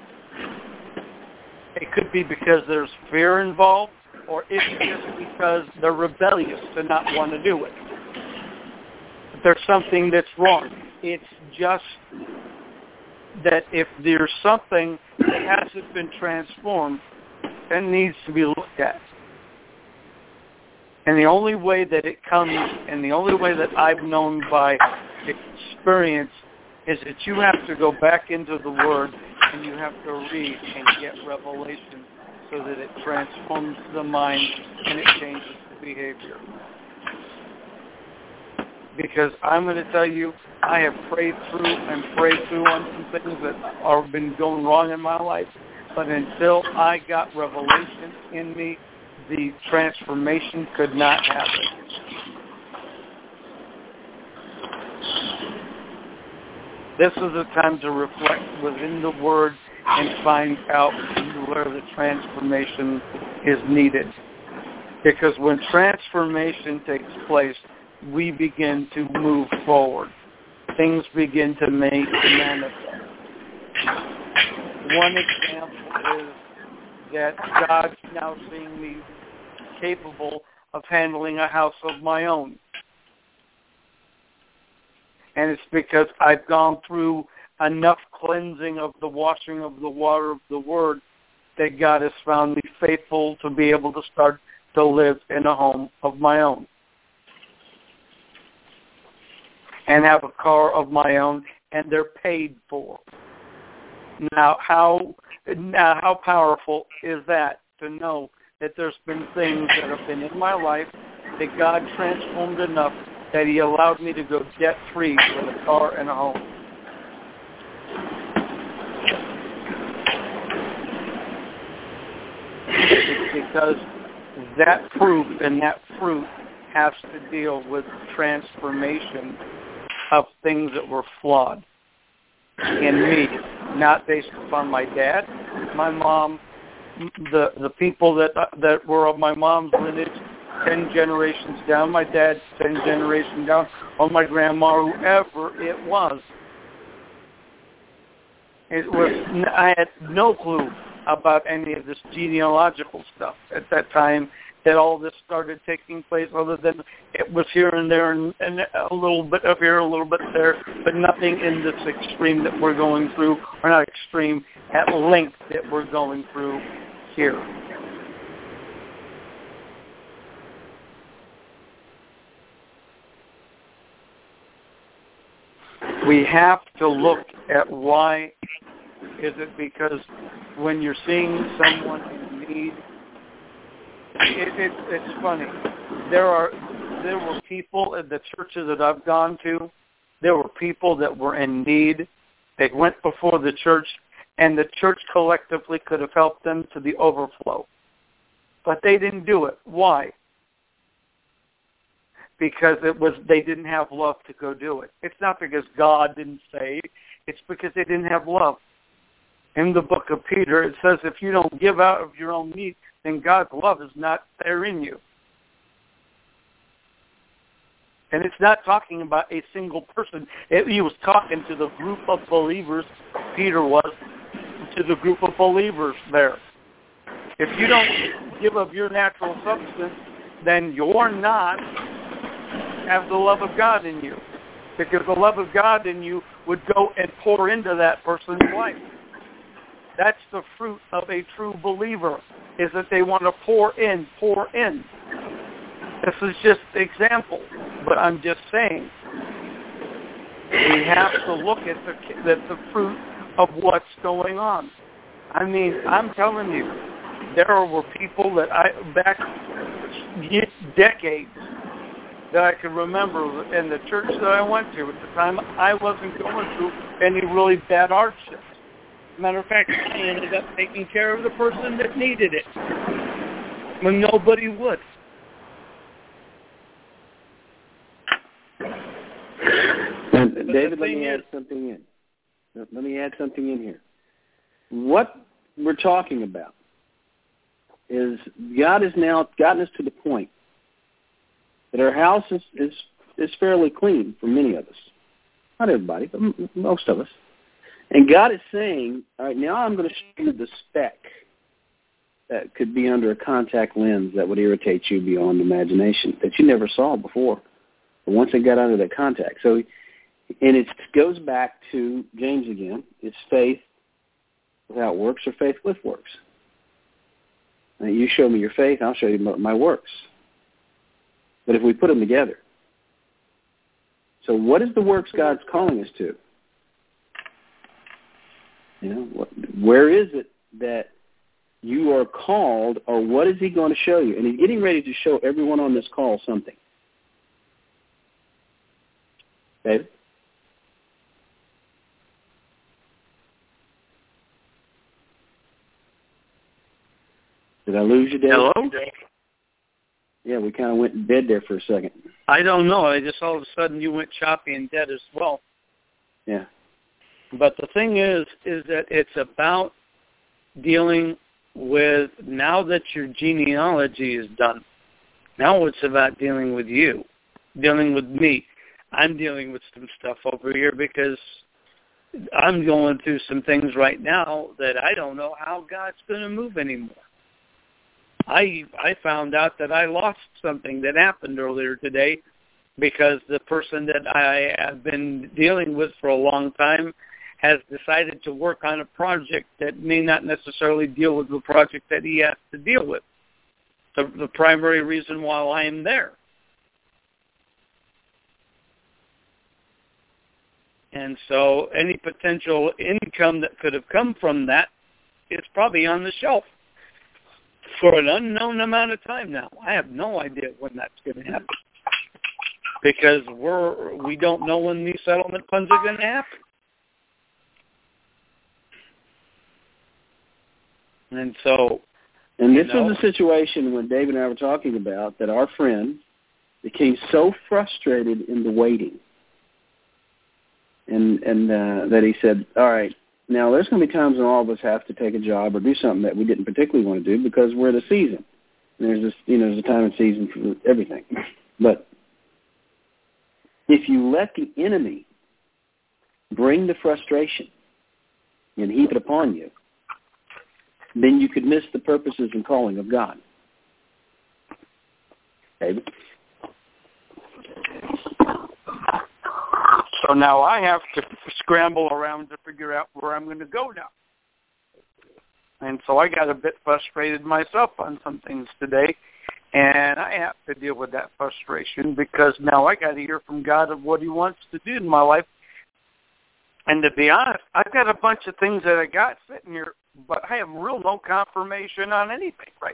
It could be because there's fear involved, or it's just because they're rebellious to not want to do it. But there's something that's wrong. It's just that if there's something that hasn't been transformed, it needs to be looked at. And the only way that it comes, and the only way that I've known by experience, is that you have to go back into the Word and you have to read and get revelation so that it transforms the mind and it changes the behavior. Because I'm going to tell you, I have prayed through on some things that have been going wrong in my life, but until I got revelation in me, the transformation could not happen. This is a time to reflect within the Word and find out where the transformation is needed. Because when transformation takes place, we begin to move forward. Things begin to manifest. One example is that God's now seeing me capable of handling a house of my own. And it's because I've gone through enough cleansing of the washing of the water of the Word that God has found me faithful to be able to start to live in a home of my own. And have a car of my own, and they're paid for. Now, how powerful is that to know that there's been things that have been in my life that God transformed enough that He allowed me to go debt-free with a car and a home. It's because that proof and that fruit has to deal with transformation of things that were flawed in me, not based upon my dad, my mom, the people that were of my mom's lineage, 10 generations down, my dad, 10 generations down, or my grandma, whoever it was. I had no clue about any of this genealogical stuff at that time that all this started taking place, other than it was here and there and a little bit up here, a little bit there, but nothing in this extreme that we're going through, or not extreme, at length that we're going through here. We have to look at why. Is it because when you're seeing someone in need, it's funny. There were people at the churches that I've gone to. There were people that were in need. They went before the church and the church collectively could have helped them to the overflow. But they didn't do it. Why? Because they didn't have love to go do it. It's not because God didn't save. It's because they didn't have love. In the book of Peter, it says if you don't give out of your own meat, then God's love is not there in you. And it's not talking about a single person. He was talking to the group of believers, Peter was, to the group of believers there. If you don't give of your natural substance, then you're not have the love of God in you. Because the love of God in you would go and pour into that person's life. That's the fruit of a true believer, is that they want to pour in. This is just an example, but I'm just saying we have to look at the fruit of what's going on. I mean, I'm telling you, there were people that back decades that I can remember in the church that I went to. At the time, I wasn't going through any really bad hardships. Matter of fact, I ended up taking care of the person that needed it when nobody would.
And David, let me add something in here. What we're talking about is God has now gotten us to the point that our house is fairly clean for many of us. Not everybody, but most of us. And God is saying, all right, now I'm going to show you the speck that could be under a contact lens that would irritate you beyond imagination that you never saw before. But once it got under that contact. So, and it goes back to James again. It's faith without works or faith with works. Now, you show me your faith, I'll show you my works. But if we put them together. So what is the works God's calling us to? You know, where is it that you are called, or what is he going to show you? And he's getting ready to show everyone on this call something. David? Did I lose you, David?
Hello?
Yeah, we kind of went dead there for a second.
I don't know. I just all of a sudden you went choppy and dead as well.
Yeah.
But the thing is that it's about dealing with, now that your genealogy is done, now it's about dealing with you, dealing with me. I'm dealing with some stuff over here because I'm going through some things right now that I don't know how God's going to move anymore. I found out that I lost something that happened earlier today because the person that I have been dealing with for a long time has decided to work on a project that may not necessarily deal with the project that he has to deal with. The primary reason why I am there. And so any potential income that could have come from that is probably on the shelf for an unknown amount of time now. I have no idea when that's going to happen because we don't know when these settlement funds are going to happen. And so,
and this was a situation when David and I were talking about that our friend became so frustrated in the waiting, and that he said, "All right, now there's going to be times when all of us have to take a job or do something that we didn't particularly want to do because we're in a season. And there's this, there's a time and season for everything. But if you let the enemy bring the frustration and heap it upon you, then you could miss the purposes and calling of God." David?
So now I have to scramble around to figure out where I'm going to go now. And so I got a bit frustrated myself on some things today, and I have to deal with that frustration because now I got to hear from God of what he wants to do in my life. And to be honest, I've got a bunch of things that I got sitting here, but I have real no confirmation on anything right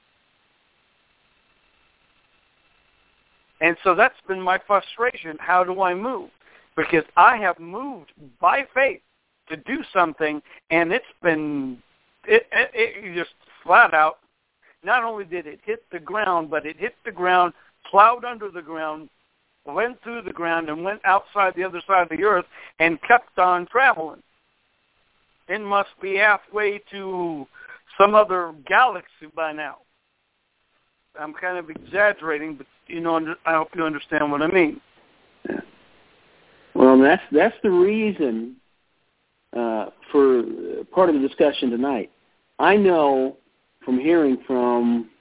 now. And so that's been my frustration. How do I move? Because I have moved by faith to do something, and it's been it just flat out. Not only did it hit the ground, but it hit the ground, plowed under the ground, went through the ground, and went outside the other side of the earth and kept on traveling. It must be halfway to some other galaxy by now. I'm kind of exaggerating, but I hope you understand what I mean.
Yeah. Well, that's the reason for part of the discussion tonight. I know from hearing from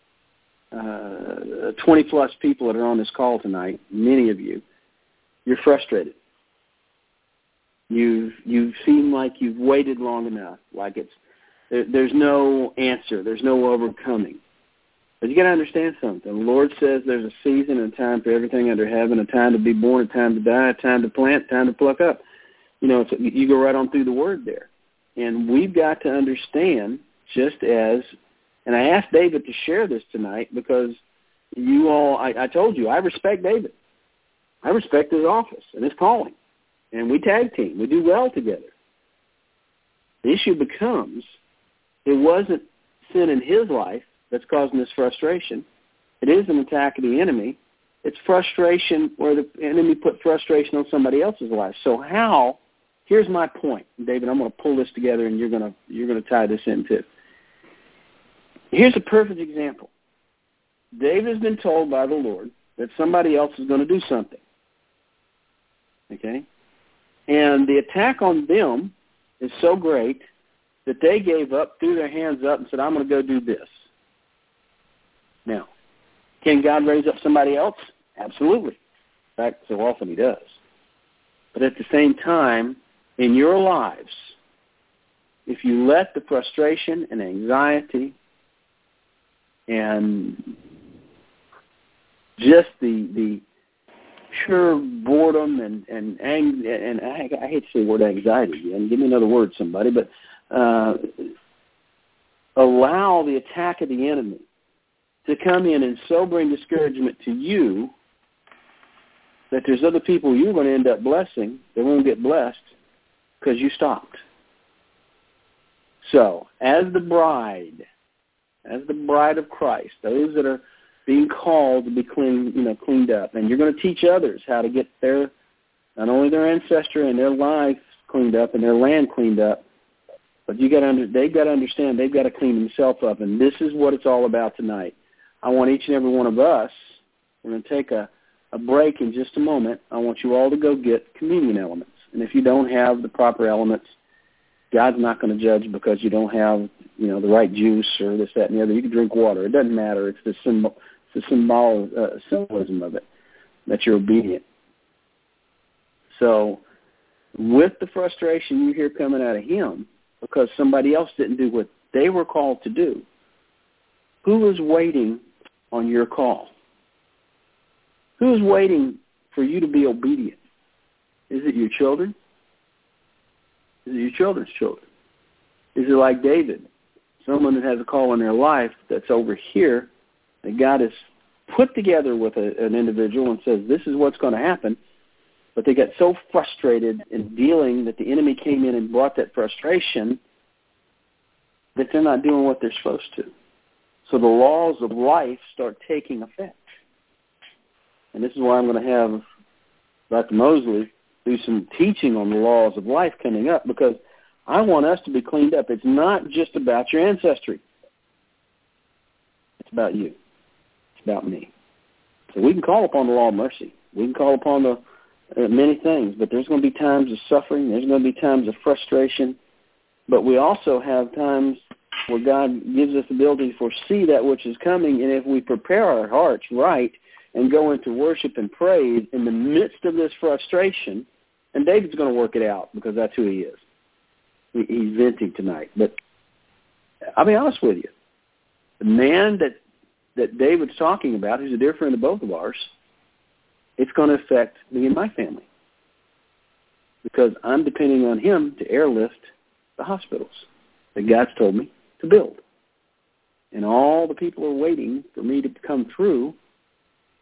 20-plus people that are on this call tonight, many of you, you're frustrated. You seem like you've waited long enough, like there's no answer, there's no overcoming. But you got to understand something. The Lord says there's a season and a time for everything under heaven, a time to be born, a time to die, a time to plant, a time to pluck up. You go right on through the word there. And we've got to understand, just as, and I asked David to share this tonight because you all, I told you, I respect David. I respect his office and his calling. And we tag team. We do well together. The issue becomes, it wasn't sin in his life that's causing this frustration. It is an attack of the enemy. It's frustration where the enemy put frustration on somebody else's life. So how? Here's my point, David. I'm going to pull this together, and you're going to tie this in too. Here's a perfect example. David has been told by the Lord that somebody else is going to do something. Okay, and the attack on them is so great that they gave up, threw their hands up, and said, "I'm going to go do this." Now, can God raise up somebody else? Absolutely. In fact, so often he does. But at the same time, in your lives, if you let the frustration and anxiety and just the pure boredom and I hate to say the word anxiety again. Give me another word, somebody. But allow the attack of the enemy to come in and so bring discouragement to you that there's other people you're going to end up blessing that won't get blessed because you stopped. So, as the bride of Christ, those that are being called to be cleaned up, and you're going to teach others how to get not only their ancestry and their life cleaned up and their land cleaned up, but they've got to understand they've got to clean themselves up, and this is what it's all about tonight. I want each and every one of us, we're going to take a break in just a moment. I want you all to go get communion elements. And if you don't have the proper elements, God's not going to judge because you don't have, the right juice or this, that, and the other. You can drink water. It doesn't matter. It's the symbolism of it, that you're obedient. So with the frustration you hear coming out of him because somebody else didn't do what they were called to do, who is waiting on your call? Who is waiting for you to be obedient? Is it your children? Is it your children's children? Is it like David, someone that has a call in their life that's over here that God has put together with an individual and says, this is what's going to happen, but they got so frustrated in dealing that the enemy came in and brought that frustration that they're not doing what they're supposed to. So the laws of life start taking effect. And this is why I'm going to have Dr. Mosley do some teaching on the laws of life coming up, because I want us to be cleaned up. It's not just about your ancestry. It's about you. It's about me. So we can call upon the law of mercy. We can call upon the many things, but there's going to be times of suffering. There's going to be times of frustration. But we also have times where God gives us the ability to foresee that which is coming, and if we prepare our hearts right and go into worship and praise in the midst of this frustration, and David's going to work it out because that's who he is. He's venting tonight. But I'll be honest with you. The man that David's talking about, who's a dear friend of both of ours, it's going to affect me and my family because I'm depending on him to airlift the hospitals that God's told me to build. And all the people are waiting for me to come through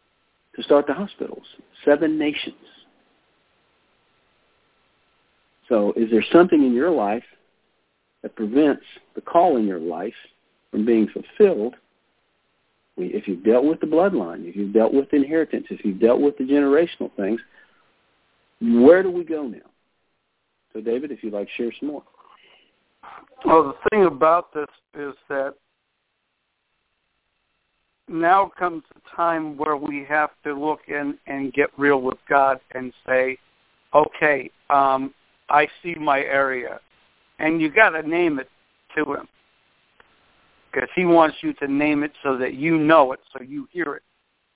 to start the hospitals. 7 nations. So is there something in your life that prevents the call in your life from being fulfilled? If you've dealt with the bloodline, if you've dealt with the inheritance, if you've dealt with the generational things, where do we go now? So, David, if you'd like to share some more.
Well, the thing about this is that now comes the time where we have to look in and get real with God and say, okay, I see my area. And you got to name it to him, because he wants you to name it so that you know it, so you hear it.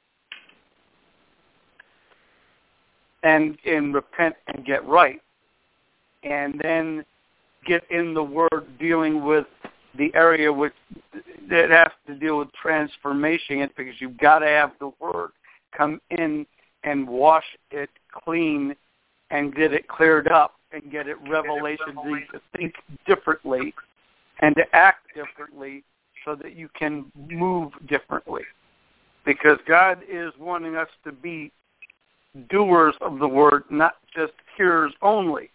And repent and get right. And then get in the Word dealing with the area that has to deal with transformation, because you've got to have the Word come in and wash it clean and get it cleared up and get it revelation to think differently and to act differently so that you can move differently. Because God is wanting us to be doers of the Word, not just hearers only.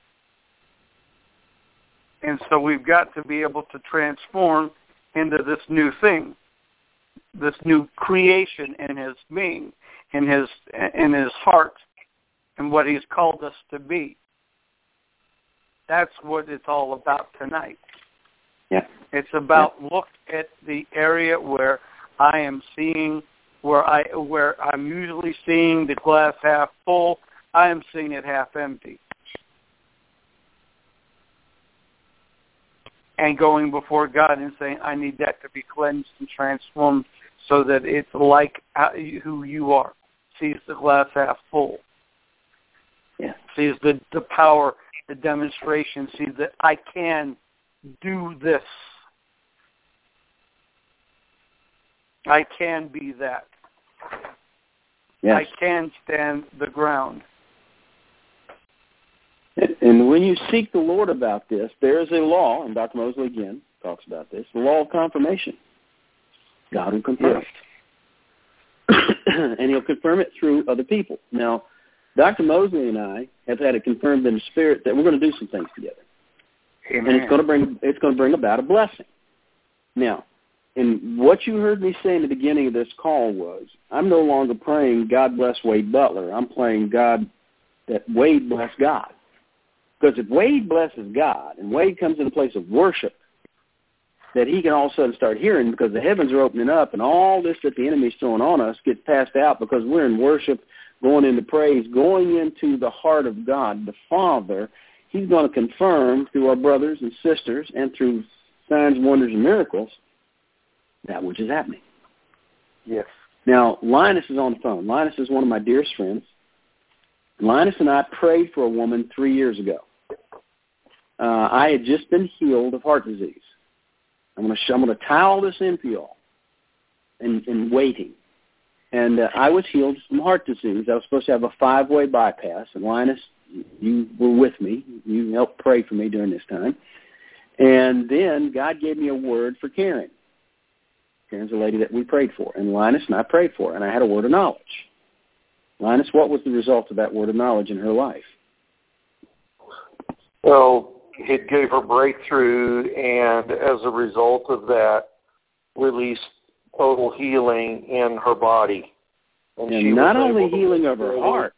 And so we've got to be able to transform into this new thing, this new creation in His being, in His heart, and what He's called us to be. That's what it's all about tonight.
Yeah.
It's about look at the area where I am seeing, where I'm usually seeing the glass half full. I am seeing it half empty. And going before God and saying, I need that to be cleansed and transformed so that it's like who you are. Sees the glass half full.
Yeah.
Sees the power, the demonstration. Sees that I can do this. I can be that.
Yes.
I can stand the ground.
And when you seek the Lord about this, there is a law, and Dr. Mosley again talks about this, the law of confirmation. God will confirm it. And He'll confirm it through other people. Now, Dr. Mosley and I have had it confirmed in the Spirit that we're going to do some things together.
Amen.
And it's going to bring about a blessing. Now, and what you heard me say in the beginning of this call was, I'm no longer praying, God bless Wade Butler. I'm praying that Wade bless God. Because if Wade blesses God and Wade comes in a place of worship, that he can all of a sudden start hearing, because the heavens are opening up and all this that the enemy's throwing on us gets passed out because we're in worship, going into praise, going into the heart of God, the Father. He's going to confirm through our brothers and sisters and through signs, wonders, and miracles that which is happening.
Yes.
Now, Linus is on the phone. Linus is one of my dearest friends. Linus and I prayed for a woman 3 years ago. I had just been healed of heart disease. I'm going to tie all this in for you all and waiting. And I was healed from heart disease. I was supposed to have a 5-way bypass. And Linus, you were with me. You helped pray for me during this time. And then God gave me a word for Karen. Karen's a lady that we prayed for. And Linus and I prayed for. And I had a word of knowledge. Linus, what was the result of that word of knowledge in her life?
Well, it gave her breakthrough, and as a result of that, released total healing in her body.
And not only healing of her heart,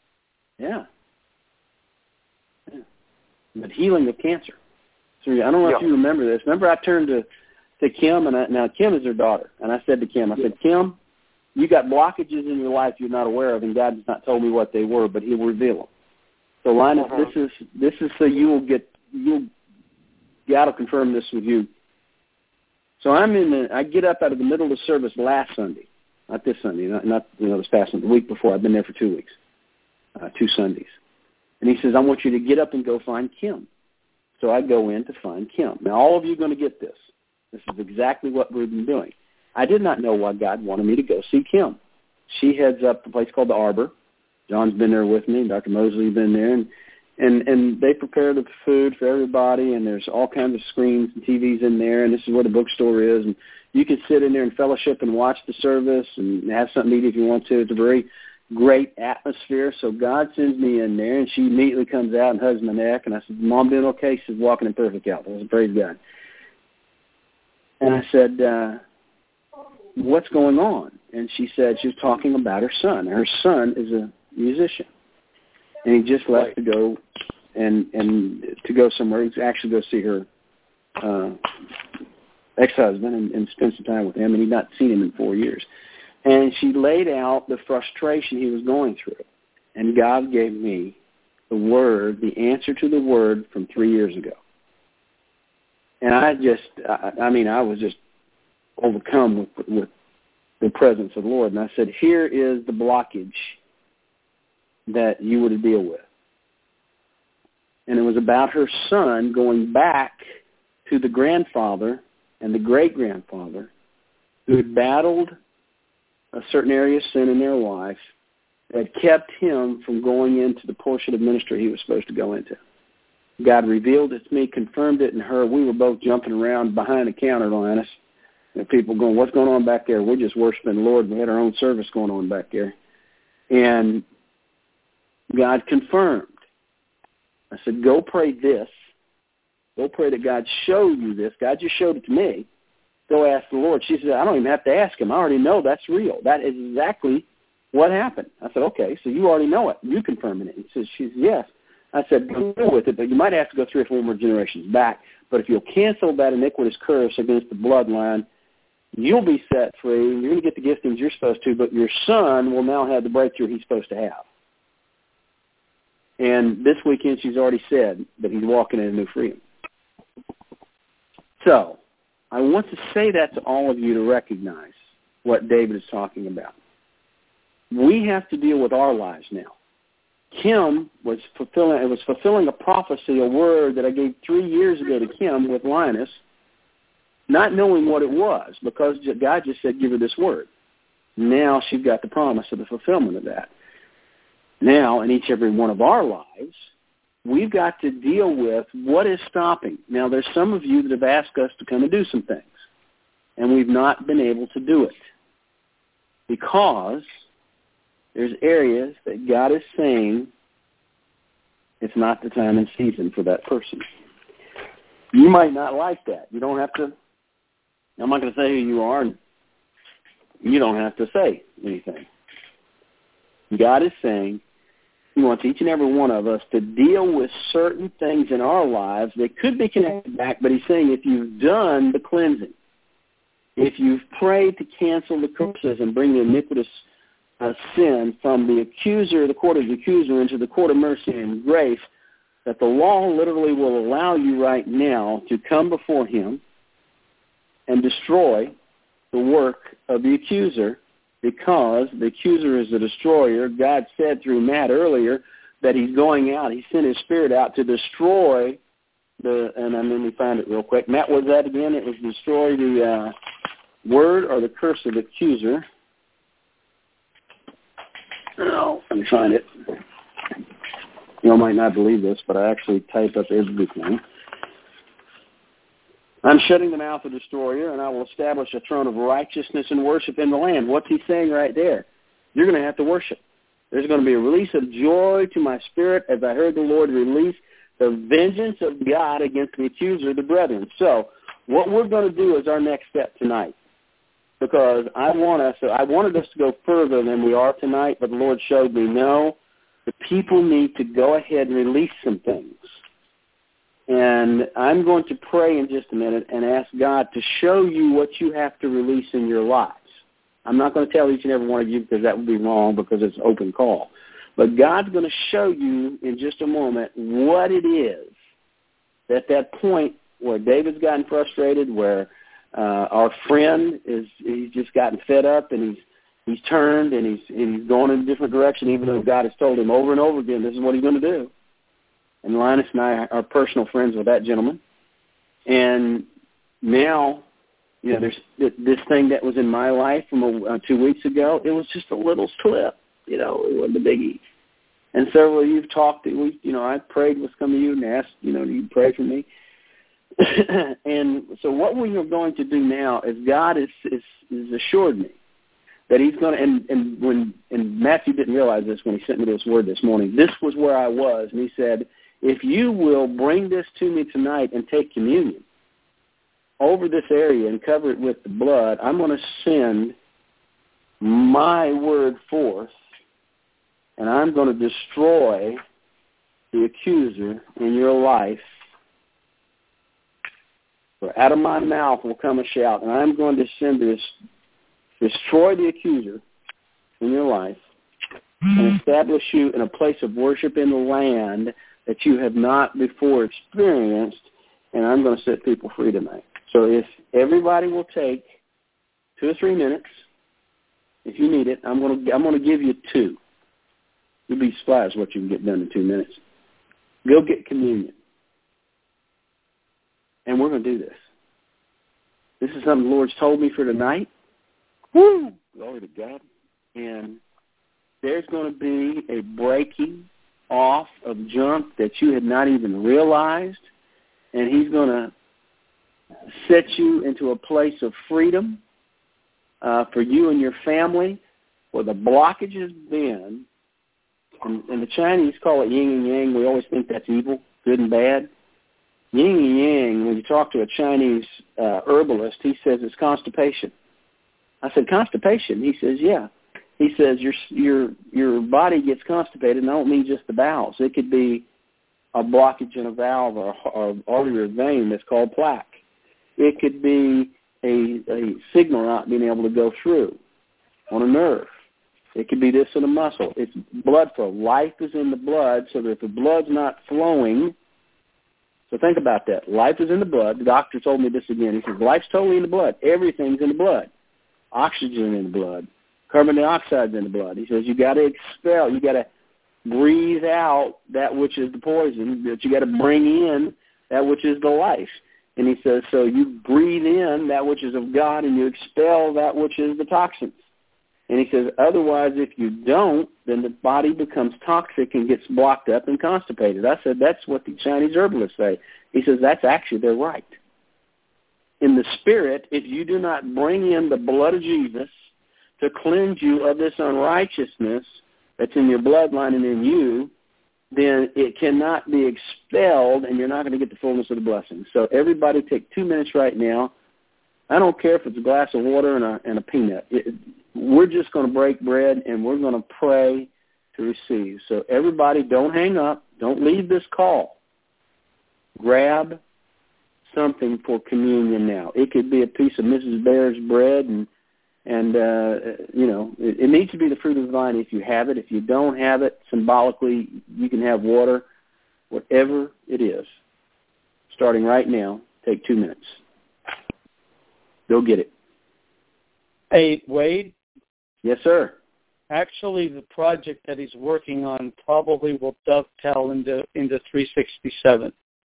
but healing of cancer. So I don't know if you remember this. Remember I turned to Kim, and now Kim is her daughter, and I said to Kim, I said, Kim, you got blockages in your life you're not aware of, and God has not told me what they were, but He'll reveal them. So, Linus, this is so God will confirm this with you. So I get up out of the middle of the service last Sunday, not this Sunday, not this past Sunday, the week before. I've been there for 2 weeks, 2 Sundays. And he says, I want you to get up and go find Kim. So I go in to find Kim. Now, all of you are going to get this. This is exactly what we've been doing. I did not know why God wanted me to go see Kim. She heads up a place called the Arbor. John's been there with me. Dr. Mosley's been there. And they prepare the food for everybody, and there's all kinds of screens and TVs in there, and this is where the bookstore is. And you can sit in there and fellowship and watch the service and have something to eat if you want to. It's a very great atmosphere. So God sends me in there, and she immediately comes out and hugs my neck. And I said, Mom doing okay? She said, walking in perfect health. I said, praise God. And I said, what's going on? And she said she was talking about her son. Her son is a musician, and he just left to go and to go somewhere. He's actually go see her ex-husband and spend some time with him, and he'd not seen him in 4 years. And she laid out the frustration he was going through, and God gave me the word, the answer to the word from 3 years ago. And I was just overcome with the presence of the Lord. And I said, here is the blockage that you were to deal with. And it was about her son going back to the grandfather and the great-grandfather who had battled a certain area of sin in their life that kept him from going into the portion of ministry he was supposed to go into. God revealed it to me, confirmed it in her. We were both jumping around behind the counter on us. And people going, what's going on back there? We're just worshiping the Lord. We had our own service going on back there. And God confirmed. I said, go pray this. Go pray that God show you this. God just showed it to me. Go ask the Lord. She said, I don't even have to ask him. I already know that's real. That is exactly what happened. I said, okay, so you already know it. You confirming it. She says, yes. I said, go with it, but you might have to go 3 or 4 more generations back. But if you'll cancel that iniquitous curse against the bloodline, you'll be set free. You're going to get the giftings you're supposed to, but your son will now have the breakthrough he's supposed to have. And this weekend she's already said that he's walking in a new freedom. So I want to say that to all of you to recognize what David is talking about. We have to deal with our lives now. Kim was fulfilling a prophecy, a word that I gave 3 years ago to Kim with Linus, not knowing what it was, because God just said, give her this word. Now she's got the promise of the fulfillment of that. Now, in each and every one of our lives, we've got to deal with what is stopping. Now, there's some of you that have asked us to come and do some things, and we've not been able to do it because there's areas that God is saying it's not the time and season for that person. You might not like that. You don't have to. I'm not going to say who you are, and you don't have to say anything. God is saying he wants each and every one of us to deal with certain things in our lives that could be connected back, but he's saying if you've done the cleansing, if you've prayed to cancel the curses and bring the iniquitous sin from the accuser, the court of the accuser, into the court of mercy and grace, that the law literally will allow you right now to come before him and destroy the work of the accuser, because the accuser is the destroyer. God said through Matt earlier that he's going out. He sent his spirit out to destroy and let me find it real quick. Matt, what was that again? It was destroy the word or the curse of the accuser. Oh, let me find it. You might not believe this, but I actually typed up everything. I'm shutting the mouth of the destroyer, and I will establish a throne of righteousness and worship in the land. What's he saying right there? You're going to have to worship. There's going to be a release of joy to my spirit as I heard the Lord release the vengeance of God against the accuser of the brethren. So what we're going to do is our next step tonight, because I wanted us to go further than we are tonight, but the Lord showed me, no, the people need to go ahead and release some things. And I'm going to pray in just a minute and ask God to show you what you have to release in your lives. I'm not going to tell each and every one of you, because that would be wrong, because it's open call. But God's going to show you in just a moment what it is at that point where David's gotten frustrated, where our friend he's just gotten fed up, and he's turned, and he's going in a different direction, even though God has told him over and over again, this is what he's going to do. And Linus and I are personal friends with that gentleman. And now, there's this thing that was in my life from 2 weeks ago. It was just a little slip. It wasn't a biggie. And several of you have talked. I prayed with some of you and asked, you pray for me. And so what we are going to do now is God has assured me that he's going to, and Matthew didn't realize this when he sent me this word this morning. This was where I was, and he said, if you will bring this to me tonight and take communion over this area and cover it with the blood, I'm going to send my word forth, and I'm going to destroy the accuser in your life. For out of my mouth will come a shout, and I'm going to send this, destroy the accuser in your life and establish you in a place of worship in the land that you have not before experienced, and I'm going to set people free tonight. So if everybody will take 2 or 3 minutes, if you need it, I'm going to give you 2. You'll be surprised what you can get done in 2 minutes. Go get communion. And we're going to do this. This is something the Lord's told me for tonight. Woo! Glory to God. And there's going to be a breaking off of junk that you had not even realized. And he's going to set you into a place of freedom for you and your family, where the blockage has been. And the Chinese call it yin and yang. We always think that's evil, good and bad. Yin and yang, when you talk to a Chinese herbalist, he says it's constipation. I said, constipation? He says, yeah. He says your body gets constipated, and I don't mean just the bowels. It could be a blockage in a valve or artery or vein that's called plaque. It could be a signal not being able to go through on a nerve. It could be this in a muscle. It's blood flow. Life is in the blood, so that if the blood's not flowing, so think about that. Life is in the blood. The doctor told me this again. He says, life's totally in the blood. Everything's in the blood. Oxygen in the blood. Carbon dioxide's in the blood. He says, you got to expel. You got to breathe out that which is the poison, but you got to bring in that which is the life. And he says, so you breathe in that which is of God, and you expel that which is the toxins. And he says, otherwise, if you don't, then the body becomes toxic and gets blocked up and constipated. I said, that's what the Chinese herbalists say. He says, that's actually, they're right. In the spirit, if you do not bring in the blood of Jesus to cleanse you of this unrighteousness that's in your bloodline and in you, then it cannot be expelled, and you're not going to get the fullness of the blessing. So everybody take 2 minutes right now. I don't care if it's a glass of water and a peanut. We're just going to break bread, and we're going to pray to receive. So everybody, don't hang up. Don't leave this call. Grab something for communion now. It could be a piece of Mrs. Bear's bread, and you know, it needs to be the fruit of the vine if you have it. If you don't have it, symbolically, you can have water, whatever it is. Starting right now, take 2 minutes. Go get it.
Hey, Wade?
Yes, sir.
Actually, the project that he's working on probably will dovetail into 367,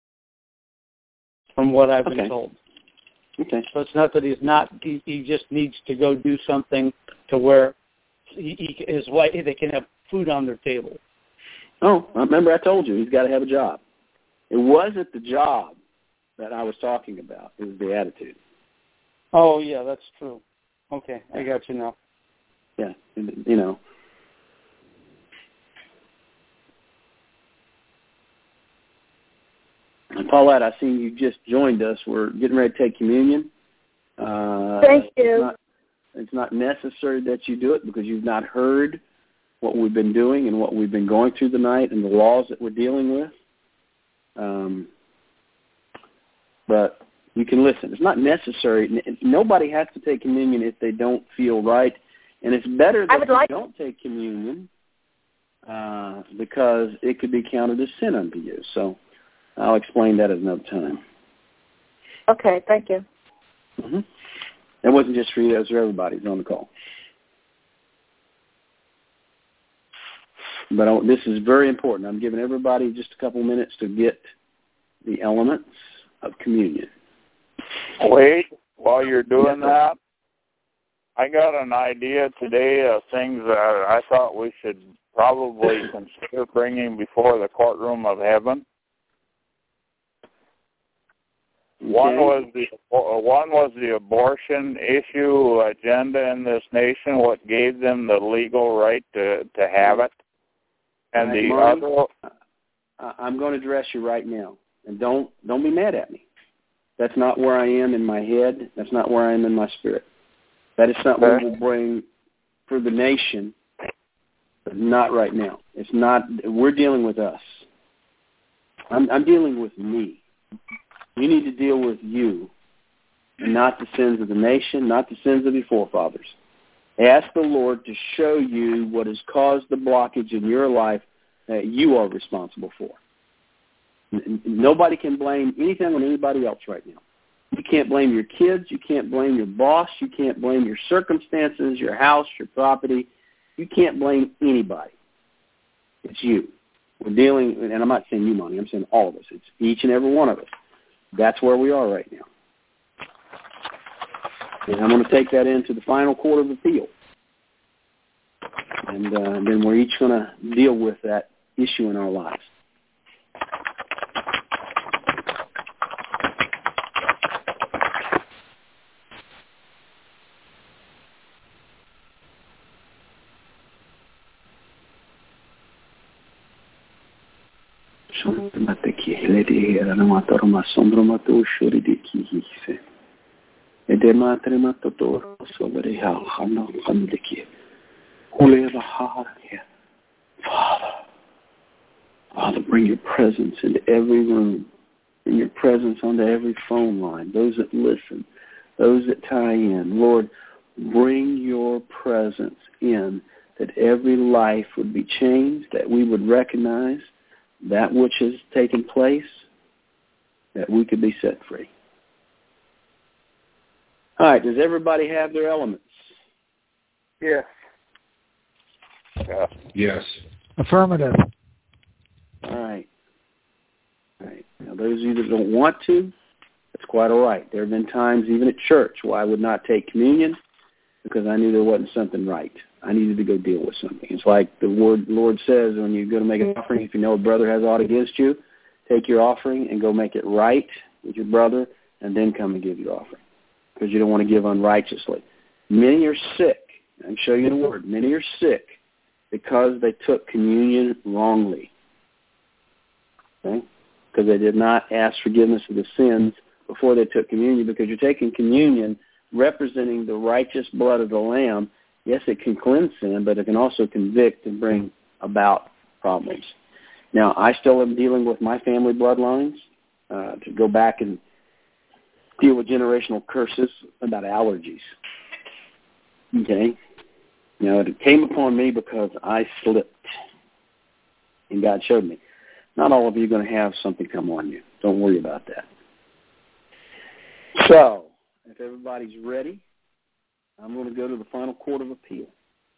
from what I've been told.
Okay.
So it's not that he just needs to go do something to where his wife, they can have food on their table.
Oh, remember I told you, he's got to have a job. It wasn't the job that I was talking about. It was the attitude.
Oh, yeah, that's true. Okay, I got you now.
Yeah, you know. And Paulette, I see you just joined us. We're getting ready to take communion.
Thank you.
It's not necessary that you do it because you've not heard what we've been doing and what we've been going through tonight and the laws that we're dealing with. But you can listen. It's not necessary. Nobody has to take communion if they don't feel right. And it's better that you don't take communion because it could be counted as sin unto you. So I'll explain that at another time.
Okay, thank you.
Mm-hmm. That wasn't just for you. That was for everybody who's on the call. But this is very important. I'm giving everybody just a couple minutes to get the elements of communion.
Wait, while you're doing that, I got an idea today of things that I thought we should probably consider bringing before the courtroom of heaven. One was the abortion issue agenda in this nation, what gave them the legal right to have it. And the other...
I'm going to address you right now. And don't be mad at me. That's not where I am in my head. That's not where I am in my spirit. That is something we'll bring for the nation, but not right now. It's not. We're dealing with us. I'm dealing with me. You need to deal with you, and not the sins of the nation, not the sins of your forefathers. Ask the Lord to show you what has caused the blockage in your life that you are responsible for. Nobody can blame anything on anybody else right now. You can't blame your kids. You can't blame your boss. You can't blame your circumstances, your house, your property. You can't blame anybody. It's you. We're dealing, and I'm not saying you, Monty. I'm saying all of us. It's each and every one of us. That's where we are right now. And I'm going to take that into the final court of appeal. And then we're each going to deal with that issue in our lives. Father, bring your presence into every room, bring your presence onto every phone line, those that listen, those that tie in. Lord, bring your presence in, that every life would be changed, that we would recognize that which has taken place, that we could be set free. All right, does everybody have their elements?
Yes.
Yes.
Affirmative.
All right. All right. Now, those of you that don't want to, that's quite all right. There have been times, even at church, where I would not take communion because I knew there wasn't something right. I needed to go deal with something. It's like the Lord says when you go to make an offering, if you know a brother has aught against you, take your offering and go make it right with your brother, and then come and give your offering, because you don't want to give unrighteously. Many are sick. I can show you the word. Many are sick because they took communion wrongly. Okay? Because they did not ask forgiveness of the sins before they took communion, because you're taking communion representing the righteous blood of the Lamb. Yes, it can cleanse sin, but it can also convict and bring about problems. Now, I still am dealing with my family bloodlines to go back and deal with generational curses about allergies. Okay? Now, it came upon me because I slipped, and God showed me. Not all of you are going to have something come on you. Don't worry about that. So, if everybody's ready, I'm going to go to the final court of appeal.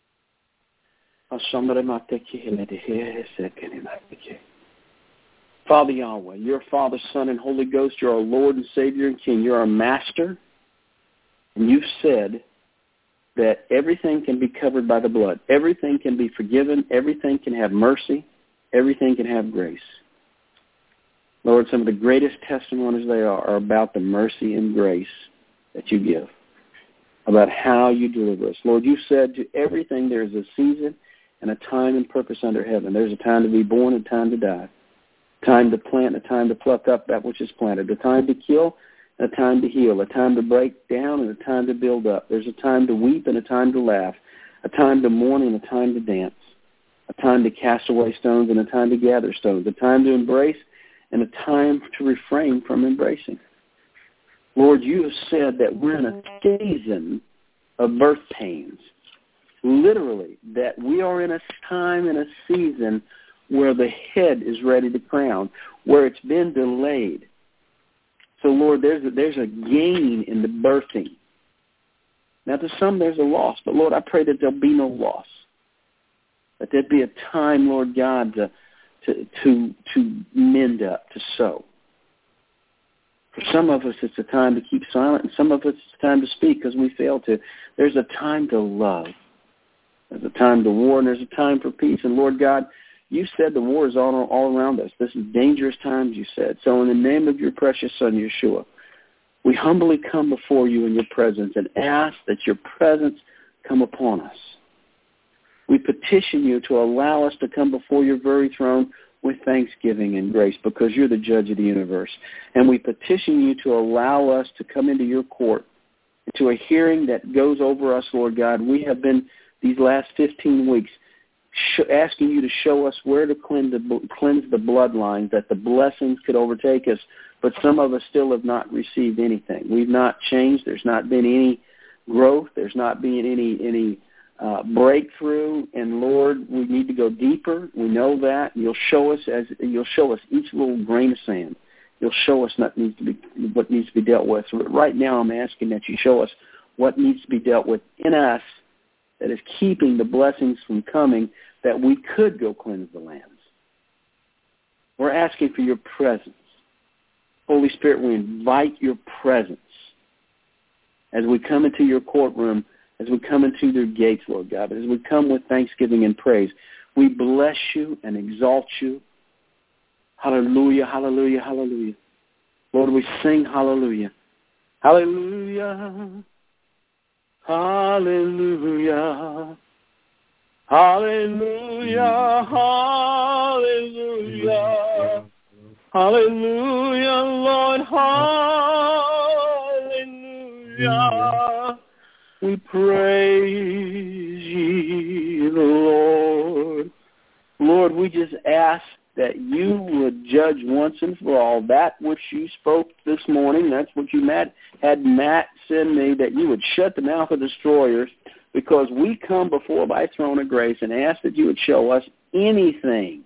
Father Yahweh, you're Father, Son, and Holy Ghost. You're our Lord and Savior and King. You're our Master. And you've said that everything can be covered by the blood. Everything can be forgiven. Everything can have mercy. Everything can have grace. Lord, some of the greatest testimonies there are about the mercy and grace that you give, about how you deliver us. Lord, you said to everything there is a season and a time and purpose under heaven. There's a time to be born and a time to die, a time to plant and a time to pluck up that which is planted, a time to kill and a time to heal, a time to break down and a time to build up. There's a time to weep and a time to laugh, a time to mourn and a time to dance, a time to cast away stones and a time to gather stones, a time to embrace and a time to refrain from embracing. Lord, you have said that we're in a season of birth pains. Literally, that we are in a time and a season where the head is ready to crown, where it's been delayed. So, Lord, there's a gain in the birthing. Now, to some, there's a loss. But, Lord, I pray that there'll be no loss. That there'd be a time, Lord God, to mend up, to sow. For some of us, it's a time to keep silent, and some of us, it's a time to speak because we fail to. There's a time to love. There's a time to war, and there's a time for peace. And, Lord God, you said the war is all around us. This is dangerous times, you said. So in the name of your precious Son, Yeshua, We humbly come before you in your presence and ask that your presence come upon us. We petition you to allow us to come before your very throne with thanksgiving and grace, because you're the judge of the universe. And we petition you to allow us to come into your court, into a hearing that goes over us, Lord God. We have been, these last 15 weeks, asking you to show us where to cleanse the bloodline, that the blessings could overtake us, but some of us still have not received anything. We've not changed. There's not been any growth. There's not been any breakthrough. And Lord, we need to go deeper. We know that. You'll show us each little grain of sand. You'll show us what needs to be dealt with. So right now, I'm asking that you show us what needs to be dealt with in us that is keeping the blessings from coming, that we could go cleanse the lands. We're asking for your presence. Holy Spirit, we invite your presence as we come into your courtroom, as we come into your gates, Lord God, as we come with thanksgiving and praise. We bless you and exalt you. Hallelujah, hallelujah, hallelujah. Lord, we sing hallelujah. Hallelujah, hallelujah, hallelujah, hallelujah, hallelujah, Lord, hallelujah. We praise ye the Lord. Lord, we just ask that you would judge once and for all that which you spoke this morning. That's what you had Matt send me, that you would shut the mouth of destroyers, because we come before thy throne of grace and ask that you would show us anything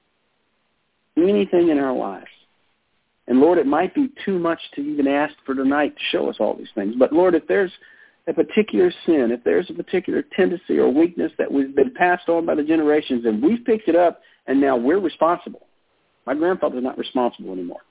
in our lives. And Lord, it might be too much to even ask for tonight to show us all these things. But Lord, if there's a particular sin, if there's a particular tendency or weakness that we've been passed on by the generations and we've picked it up and now we're responsible. My grandfather's not responsible anymore.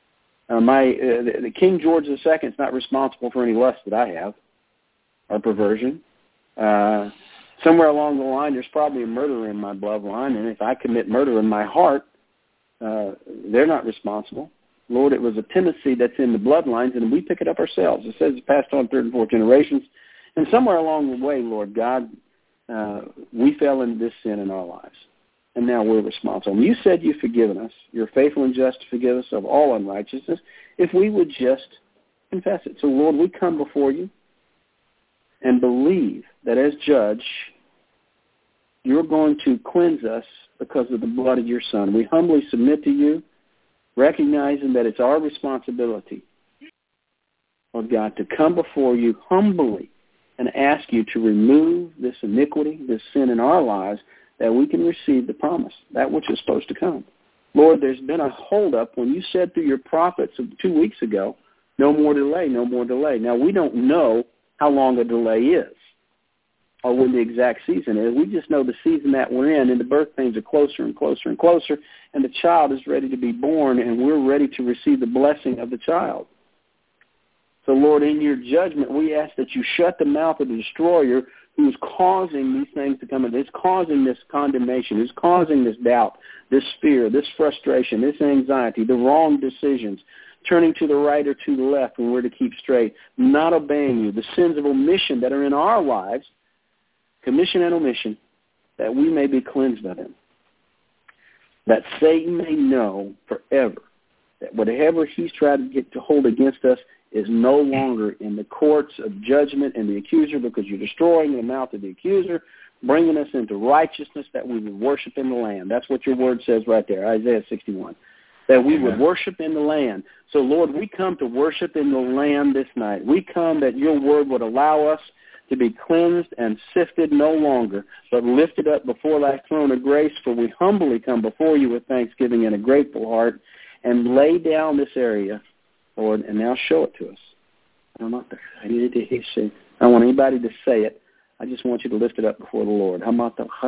The King George II is not responsible for any lust that I have or perversion. Somewhere along the line, there's probably a murderer in my bloodline, and if I commit murder in my heart, they're not responsible. Lord, it was a tendency that's in the bloodlines, and we pick it up ourselves. It says it's passed on third and fourth generations. And somewhere along the way, Lord God, we fell into this sin in our lives. And now we're responsible. And you said you've forgiven us. You're faithful and just to forgive us of all unrighteousness if we would just confess it. So, Lord, we come before you and believe that as judge, you're going to cleanse us because of the blood of your Son. We humbly submit to you, recognizing that it's our responsibility, Lord God, to come before you humbly and ask you to remove this iniquity, this sin in our lives, that we can receive the promise, that which is supposed to come. Lord, there's been a holdup when you said through your prophets 2 weeks ago, no more delay, no more delay. Now, we don't know how long a delay is or when the exact season is. We just know the season that we're in, and the birth pains are closer and closer and closer, and the child is ready to be born, and we're ready to receive the blessing of the child. So, Lord, in your judgment, we ask that you shut the mouth of the destroyer who is causing these things to come in. It's causing this condemnation. It's causing this doubt, this fear, this frustration, this anxiety, the wrong decisions, turning to the right or to the left when we're to keep straight, not obeying you, the sins of omission that are in our lives, commission and omission, that we may be cleansed by them, that Satan may know forever that whatever he's tried to get to hold against us is no longer in the courts of judgment and the accuser, because you're destroying the mouth of the accuser, bringing us into righteousness that we would worship in the land. That's what your word says right there, Isaiah 61, that we would worship in the land. So, Lord, we come to worship in the land this night. We come that your word would allow us to be cleansed and sifted no longer, but lifted up before thy throne of grace, for we humbly come before you with thanksgiving and a grateful heart and lay down this area, Lord, and now show it to us. I don't want anybody to say it. I just want you to lift it up before the Lord. So,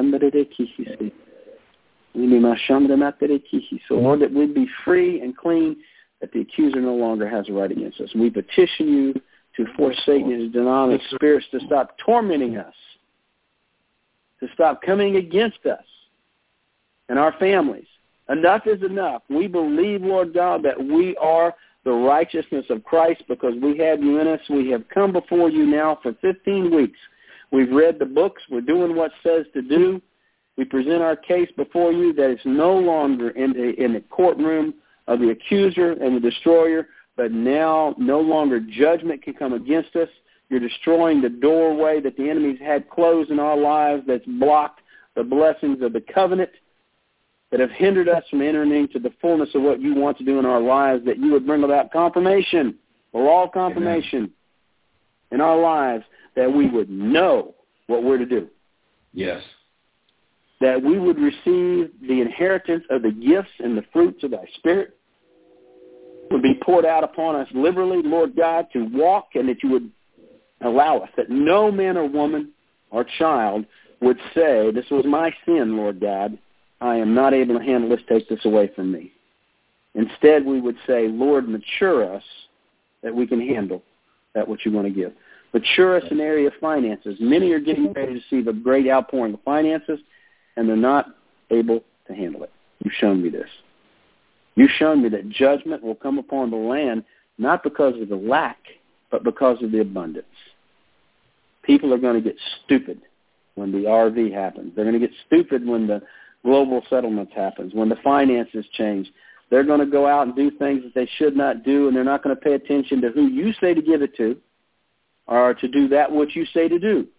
Lord, that we'd be free and clean, that the accuser no longer has a right against us. And we petition you to force Satan and his demonic spirits to stop tormenting us, to stop coming against us and our families, Enough is enough. We believe, Lord God, that we are the righteousness of Christ because we have you in us. We have come before you now for 15 weeks. We've read the books. We're doing what it says to do. We present our case before you that it's no longer in the courtroom of the accuser and the destroyer, but now no longer judgment can come against us. You're destroying the doorway that the enemy's had closed in our lives that's blocked the blessings of the covenant, that have hindered us from entering into the fullness of what you want to do in our lives, that you would bring about confirmation, or all confirmation in our lives, that we would know what we're to do.
Yes.
That we would receive the inheritance of the gifts and the fruits of thy Spirit would be poured out upon us liberally, Lord God, to walk, and that you would allow us, that no man or woman or child would say, this was my sin, Lord God, I am not able to handle this, take this away from me. Instead, we would say, Lord, mature us that we can handle that what you want to give. Mature us in the area of finances. Many are getting ready to receive a great outpouring of finances, and they're not able to handle it. You've shown me this. You've shown me that judgment will come upon the land not because of the lack, but because of the abundance. People are going to get stupid when the RV happens. They're going to get stupid when the global settlements happens, when the finances change. They're going to go out and do things that they should not do, and they're not going to pay attention to who you say to give it to or to do that which you say to do.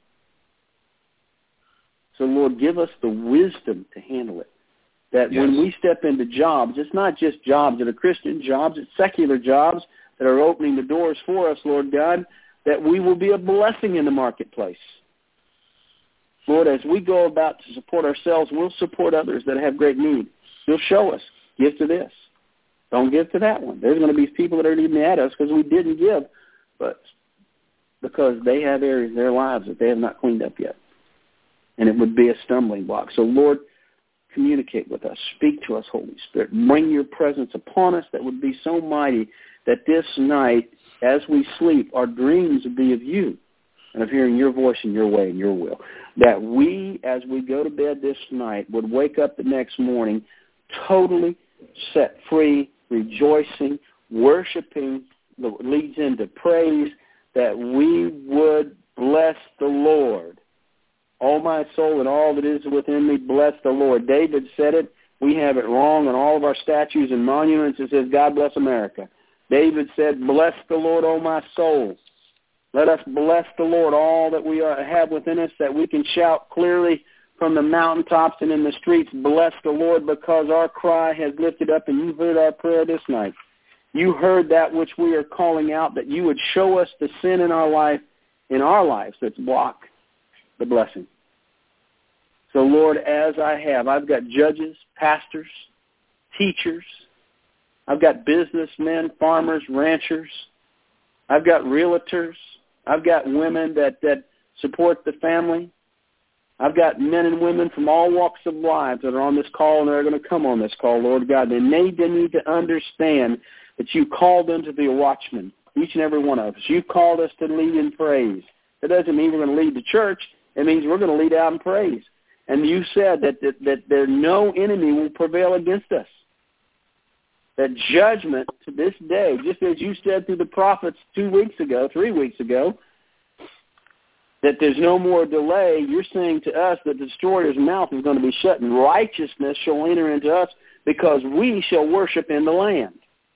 So, Lord, give us the wisdom to handle it. That when we step into jobs, it's not just jobs that are Christian jobs, it's secular jobs that are opening the doors for us, Lord God, that we will be a blessing in the marketplace. Lord, as we go about to support ourselves, we'll support others that have great need. You'll show us, give to this. Don't give to that one. There's going to be people that are going to be mad at us because we didn't give, but because they have areas in their lives that they have not cleaned up yet. And it would be a stumbling block. So, Lord, communicate with us. Speak to us, Holy Spirit. Bring your presence upon us that would be so mighty that this night, as we sleep, our dreams would be of you and of hearing your voice and your way and your will. That we, as we go to bed this night, would wake up the next morning totally set free, rejoicing, worshiping, that leads into praise, that we would bless the Lord. All my soul and all that is within me, bless the Lord. David said it. We have it wrong on all of our statues and monuments. It says, God bless America. David said, bless the Lord, O my soul. Let us bless the Lord, all that we have within us, that we can shout clearly from the mountaintops and in the streets, bless the Lord, because our cry has lifted up, and you've heard our prayer this night. You heard that which we are calling out, that you would show us the sin in our lives that's blocked the blessing. So, Lord, as I've got judges, pastors, teachers, I've got businessmen, farmers, ranchers, I've got realtors, I've got women that support the family, I've got men and women from all walks of life that are on this call and they're going to come on this call, Lord God. They need to understand that you called them to be a watchman, each and every one of us. You called us to lead in praise. That doesn't mean we're going to lead the church. It means we're going to lead out in praise. And you said that there no enemy will prevail against us. That judgment to this day, just as you said through the prophets 3 weeks ago, that there's no more delay, you're saying to us that the destroyer's mouth is going to be shut and righteousness shall enter into us because we shall worship in the land.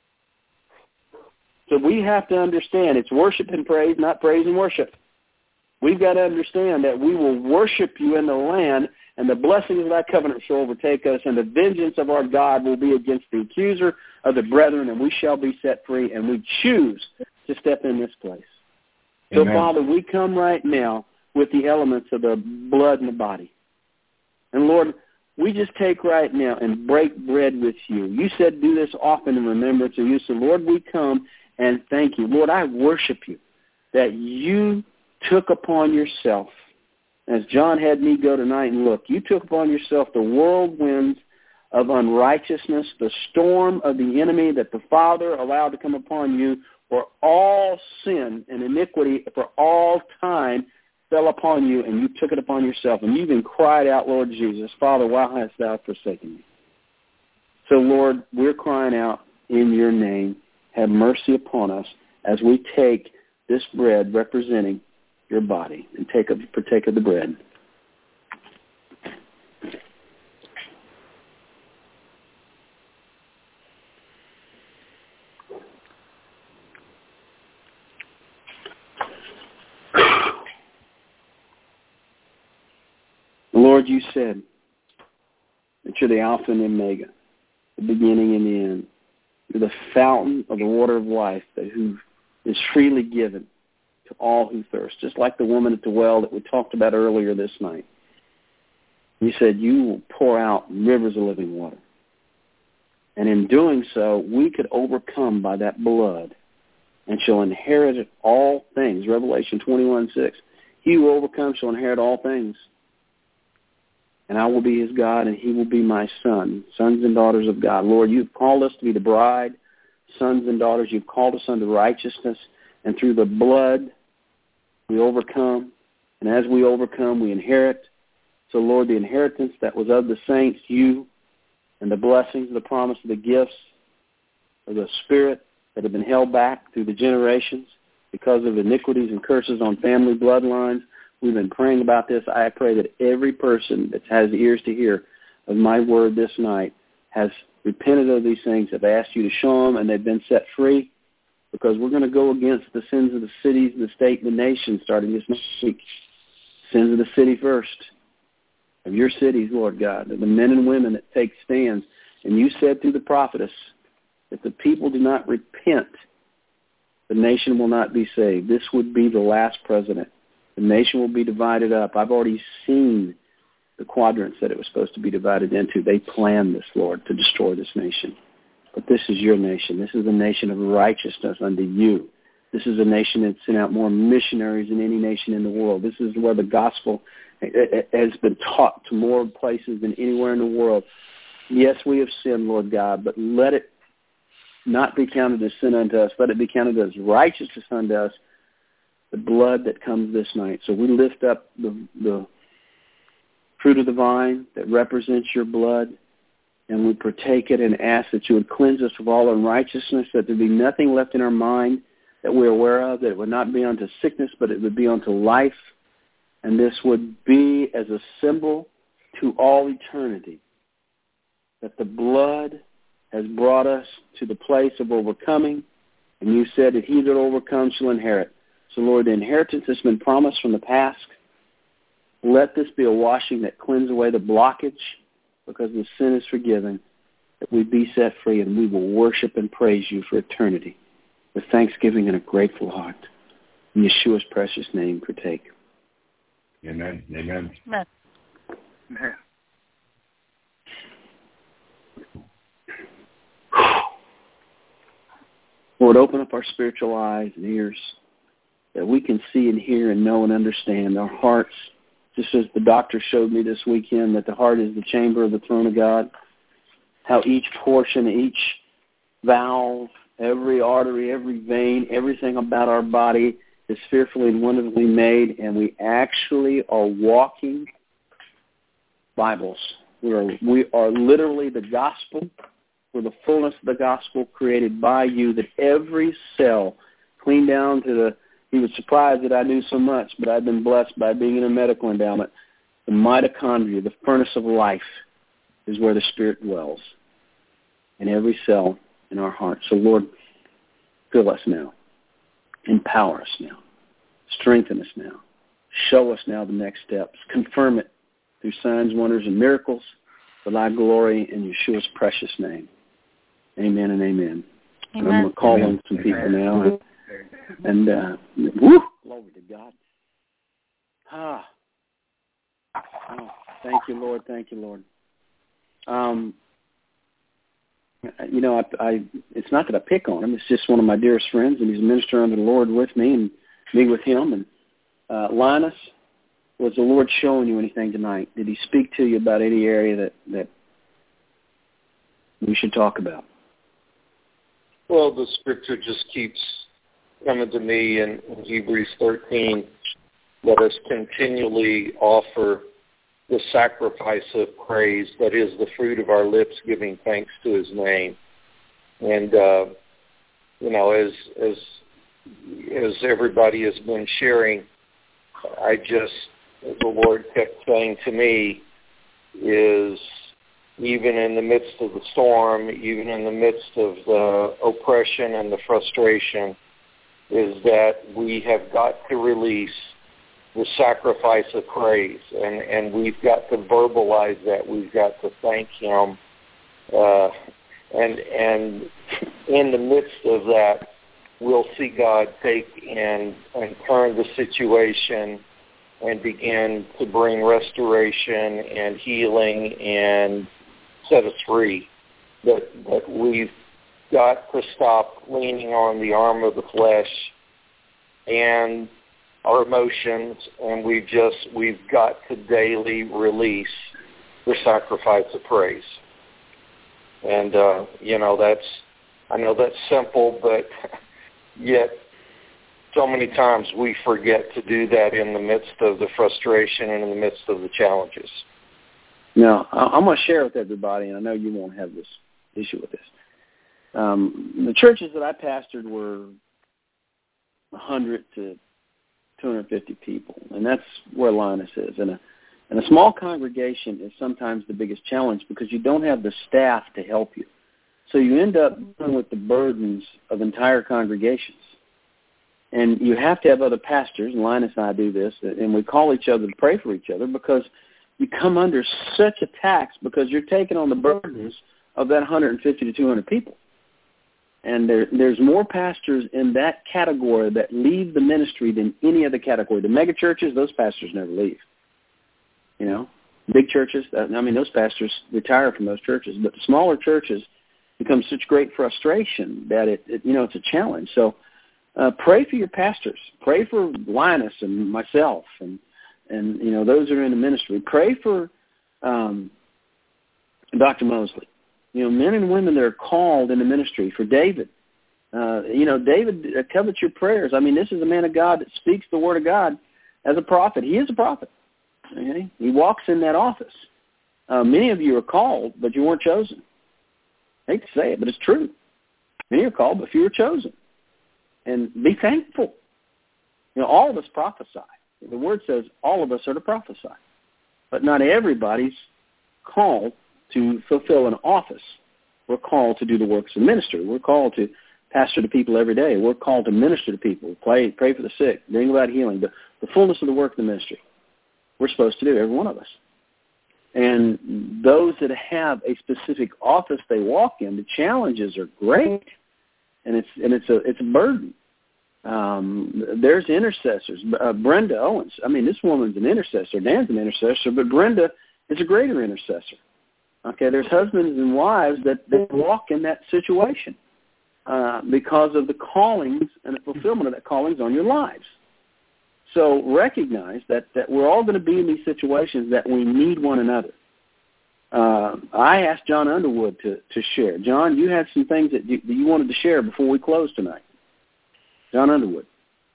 So we have to understand it's worship and praise, not praise and worship. We've got to understand that we will worship you in the land, and the blessings of that covenant shall overtake us, and the vengeance of our God will be against the accuser of the brethren, and we shall be set free, and we choose to step in this place. Amen. So, Father, we come right now with the elements of the blood and the body. And, Lord, we just take right now and break bread with you. You said do this often in remembrance of you. So, Lord, we come and thank you. Lord, I worship you that you took upon yourself, as John had me go tonight and look, you took upon yourself the whirlwinds of unrighteousness, the storm of the enemy that the Father allowed to come upon you, for all sin and iniquity for all time fell upon you, and you took it upon yourself. And you even cried out, Lord Jesus, Father, why hast thou forsaken me? So, Lord, we're crying out in your name, have mercy upon us as we take this bread representing your body and partake of the bread. Lord, you said that you're the Alpha and Omega, the beginning and the end. You're the fountain of the water of life who is freely given to all who thirst, just like the woman at the well that we talked about earlier this night. You said you will pour out rivers of living water. And in doing so, we could overcome by that blood and shall inherit all things. Revelation 21:6. He who overcomes shall inherit all things. And I will be his God, and he will be my son, sons and daughters of God. Lord, you've called us to be the bride, sons and daughters. You've called us unto righteousness, and through the blood we overcome. And as we overcome, we inherit. So, Lord, the inheritance that was of the saints, you, and the blessings, the promise of the gifts of the Spirit that have been held back through the generations because of iniquities and curses on family bloodlines. We've been praying about this. I pray that every person that has ears to hear of my word this night has repented of these things, have asked you to show them, and they've been set free, because we're going to go against the sins of the cities, the state, and the nation starting this next week. Sins of the city first, of your cities, Lord God, of the men and women that take stands. And you said through the prophetess, if the people do not repent, the nation will not be saved. This would be the last president. The nation will be divided up. I've already seen the quadrants that it was supposed to be divided into. They planned this, Lord, to destroy this nation. But this is your nation. This is a nation of righteousness unto you. This is a nation that sent out more missionaries than any nation in the world. This is where the gospel has been taught to more places than anywhere in the world. Yes, we have sinned, Lord God, but let it not be counted as sin unto us. Let it be counted as righteousness unto us, the blood that comes this night. So we lift up the fruit of the vine that represents your blood, and we partake it and ask that you would cleanse us of all unrighteousness, that there be nothing left in our mind that we're aware of, that it would not be unto sickness, but it would be unto life. And this would be as a symbol to all eternity, that the blood has brought us to the place of overcoming, and you said that he that overcomes shall inherit. So, Lord, the inheritance that's been promised from the past, let this be a washing that cleanses away the blockage, because the sin is forgiven, that we be set free, and we will worship and praise you for eternity with thanksgiving and a grateful heart. In Yeshua's precious name, partake.
Amen. Amen.
Amen. Amen.
Lord, open up our spiritual eyes and ears that we can see and hear and know and understand. Our hearts, just as the doctor showed me this weekend, that the heart is the chamber of the throne of God, how each portion, each valve, every artery, every vein, everything about our body is fearfully and wonderfully made, and we actually are walking Bibles. We are literally the gospel. We're the fullness of the gospel created by you, that every cell, clean down to the, he was surprised that I knew so much, but I've been blessed by being in a medical endowment. The mitochondria, the furnace of life, is where the Spirit dwells in every cell in our heart. So, Lord, fill us now. Empower us now. Strengthen us now. Show us now the next steps. Confirm it through signs, wonders, and miracles for thy glory in Yeshua's precious name. Amen and amen.
Amen.
And I'm going to call on some people now. And woo, glory to God. Oh, thank you, Lord. Thank you, Lord. You know, I it's not that I pick on him. It's just one of my dearest friends, and he's a minister under the Lord with me, and me with him. And Linus, was the Lord showing you anything tonight? Did he speak to you about any area that we should talk about?
Well, the scripture just keeps coming to me in Hebrews 13. Let us continually offer the sacrifice of praise, that is the fruit of our lips giving thanks to his name. And, as everybody has been sharing, the Lord kept saying to me is, even in the midst of the storm, even in the midst of the oppression and the frustration, is that we have got to release the sacrifice of praise, and we've got to verbalize that. We've got to thank him. And in the midst of that, we'll see God take and turn the situation and begin to bring restoration and healing and set us free. That we've got to stop leaning on the arm of the flesh and our emotions, and we've got to daily release the sacrifice of praise. And I know that's simple, but yet so many times we forget to do that in the midst of the frustration and in the midst of the challenges.
Now, I'm going to share with everybody, and I know you won't have this issue with this. The churches that I pastored were 100 to 250 people, and that's where Linus is. And a small congregation is sometimes the biggest challenge because you don't have the staff to help you. So you end up dealing with the burdens of entire congregations. And you have to have other pastors, and Linus and I do this, and we call each other to pray for each other because you come under such attacks because you're taking on the burdens of that 150 to 200 people. And there's more pastors in that category that leave the ministry than any other category. The mega churches, those pastors never leave. Big churches, those pastors retire from those churches. But the smaller churches become such great frustration that it's a challenge. So pray for your pastors. Pray for Linus and myself and those that are in the ministry. Pray for Dr. Mosley. Men and women that are called in the ministry. For David. David covets your prayers. This is a man of God that speaks the word of God as a prophet. He is a prophet. Okay? He walks in that office. Many of you are called, but you weren't chosen. I hate to say it, but it's true. Many are called, but few are chosen. And be thankful. All of us prophesy. The word says all of us are to prophesy. But not everybody's called to fulfill an office. We're called to do the works of ministry. We're called to pastor to people every day. We're called to minister to people, pray for the sick, bring about healing, the fullness of the work of the ministry. We're supposed to do, every one of us. And those that have a specific office they walk in, the challenges are great, and it's a burden. There's intercessors. Brenda Owens. This woman's an intercessor. Dan's an intercessor, but Brenda is a greater intercessor. Okay, there's husbands and wives that walk in that situation because of the callings and the fulfillment of that callings on your lives. So recognize that we're all going to be in these situations that we need one another. I asked John Underwood to share. John, you had some things that you wanted to share before we close tonight. John Underwood.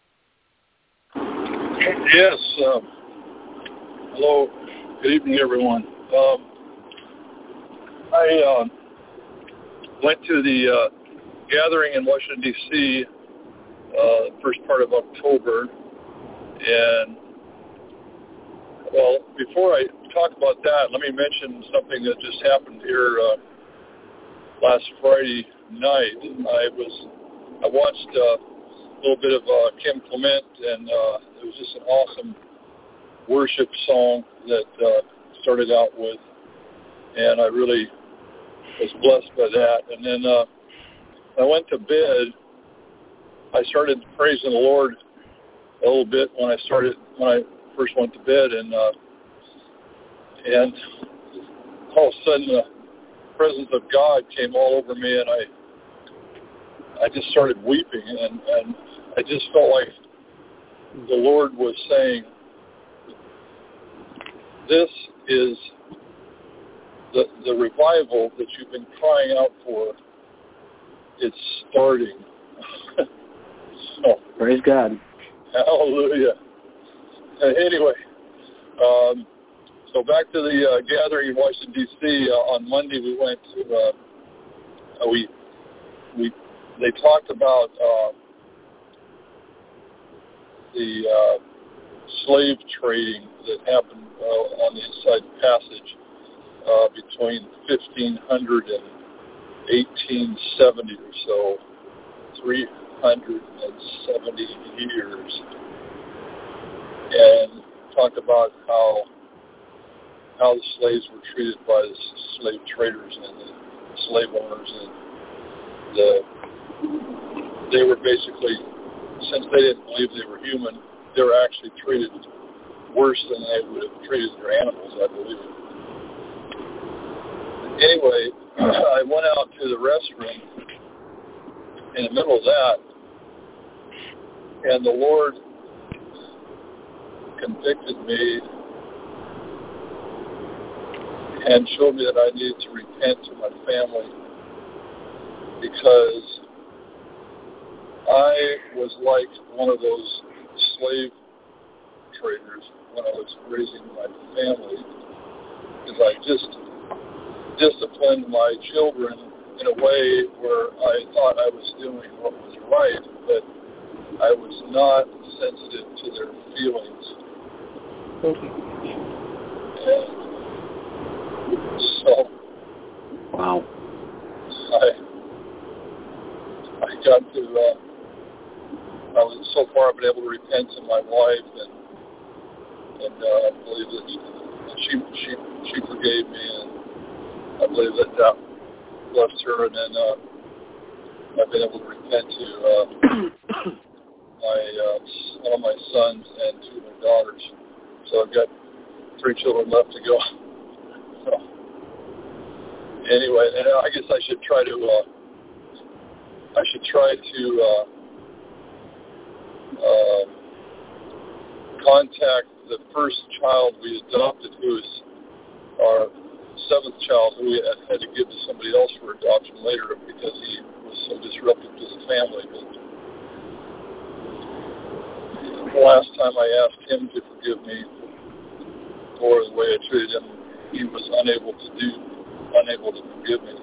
Yes. Hello. Good evening, everyone. I went to the gathering in Washington, D.C. First part of October. And, before I talk about that, let me mention something that just happened here last Friday night. I watched a little bit of Kim Clement, and it was just an awesome worship song that started out with, and I really was blessed by that. And then I went to bed. I started praising the Lord a little bit when I first went to bed, and all of a sudden the presence of God came all over me, and I just started weeping, and I just felt like the Lord was saying, this is the revival that you've been crying out for. It's starting. So,
praise God.
Hallelujah. Anyway, so So back to the gathering in Washington, D.C. On Monday, we went to they talked about the slave trading that happened on the Inside Passage between 1500 and 1870 or so, 370 years, and talked about how the slaves were treated by the slave traders and the slave owners, and they were basically, since they didn't believe they were human, they were actually treated worse than they would have treated their animals, I believe. Anyway, I went out to the restroom in the middle of that, and the Lord convicted me and showed me that I needed to repent to my family, because I was like one of those slave traders when I was raising my family, because I just disciplined my children in a way where I thought I was doing what was right, but I was not sensitive to their feelings. And so,
wow.
I got to, I was so far I've been able to repent to my wife, and I believe that she forgave me, and I believe that blessed her, and then I've been able to repent to one of my sons and two of my daughters. So I've got 3 children left to go. So anyway, and I guess I should try to contact the first child we adopted, who is our 7th child, who we had to give to somebody else for adoption later because he was so disruptive to the family. But the last time I asked him to forgive me for the way I treated him, he was unable to forgive me.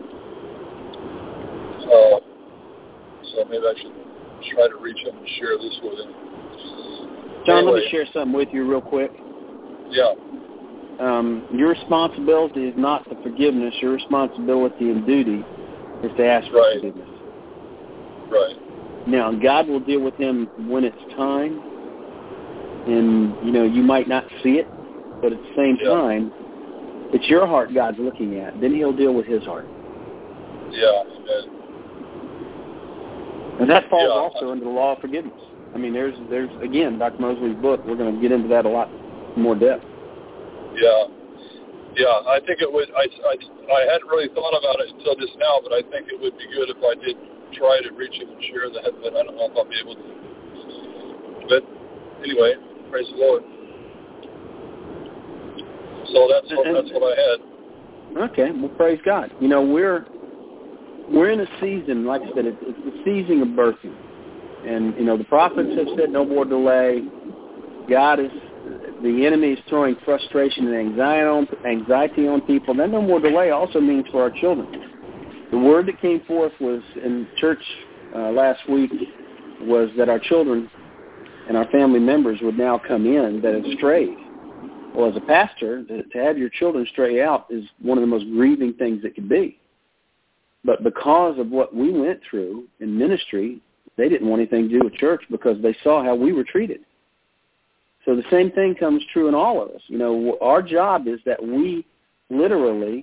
So maybe I should try to reach him and share this with him.
John,
anyway,
let me share something with you real quick.
Yeah.
Your responsibility is not the forgiveness. Your responsibility and duty is to ask for forgiveness.
Right.
Now, God will deal with him when it's time, and, you might not see it, but at the same time, it's your heart God's looking at. Then he'll deal with his heart.
Yeah, amen.
And that falls also under the law of forgiveness. I mean, there's again, Dr. Mosley's book, we're going to get into that a lot more depth.
Yeah, I think it would. I hadn't really thought about it until just now, but I think it would be good if I did try to reach him and share that, but I don't know if I'll be able to. But anyway, praise the Lord. So that's what I had. Okay,
well, praise God. We're in a season, like I said, it's the season of birthing. And, the prophets have said no more delay. The enemy is throwing frustration and anxiety on people. That no more delay also means for our children. The word that came forth was in church last week was that our children and our family members would now come in that have strayed. Well, as a pastor, to have your children stray out is one of the most grieving things that could be. But because of what we went through in ministry, they didn't want anything to do with church because they saw how we were treated. So the same thing comes true in all of us. Our job is that we literally,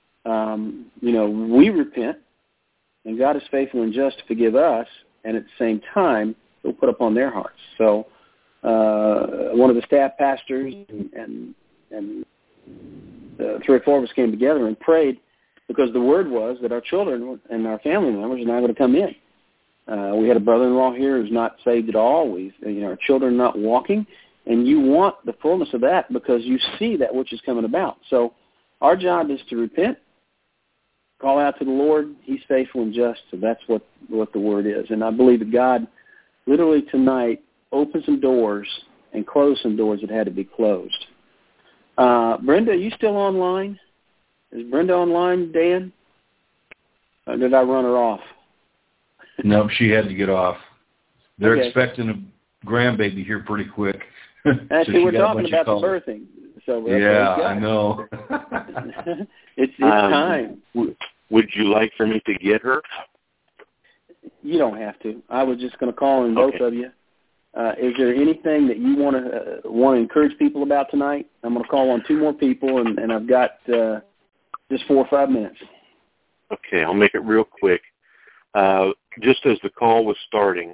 we repent, and God is faithful and just to forgive us, and at the same time, he'll put upon their hearts. So one of the staff pastors and 3 or 4 of us came together and prayed because the word was that our children and our family members are now going to come in. We had a brother-in-law here who's not saved at all. Our children are not walking, and you want the fullness of that because you see that which is coming about. So our job is to repent, call out to the Lord. He's faithful and just, so that's what the word is. And I believe that God literally tonight opened some doors and closed some doors that had to be closed. Brenda, are you still online? Is Brenda online, Dan? Or did I run her off?
No, she had to get off. They're expecting a grandbaby here pretty quick.
Actually, we're talking about the birthing. So
yeah, I know.
It's time.
Would you like for me to get her?
You don't have to. I was just going to call on both of you. Is there anything that you want to encourage people about tonight? I'm going to call on 2 more people, and I've got just 4 or 5 minutes.
Okay, I'll make it real quick. Just as the call was starting,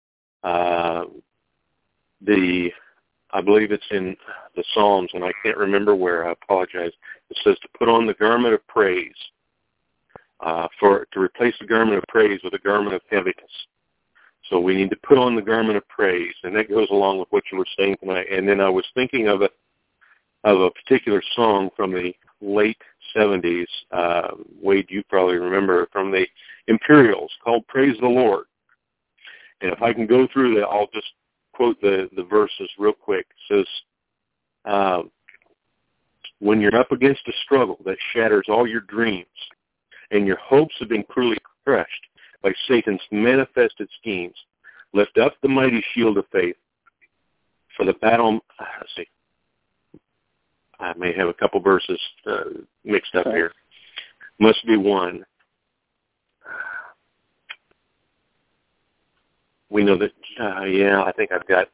I believe it's in the Psalms, and I can't remember where. I apologize. It says to put on the garment of praise, to replace the garment of praise with a garment of heaviness. So we need to put on the garment of praise, and that goes along with what you were saying tonight. And then I was thinking of a particular song from the late 70s. Wade, you probably remember, from the Imperials, called Praise the Lord. And if I can go through that, I'll just quote the verses real quick. It says, when you're up against a struggle that shatters all your dreams and your hopes have been cruelly crushed by Satan's manifested schemes, lift up the mighty shield of faith for the battle. Let's see. I may have a couple verses mixed up here. Must be one. We know that, I think I've got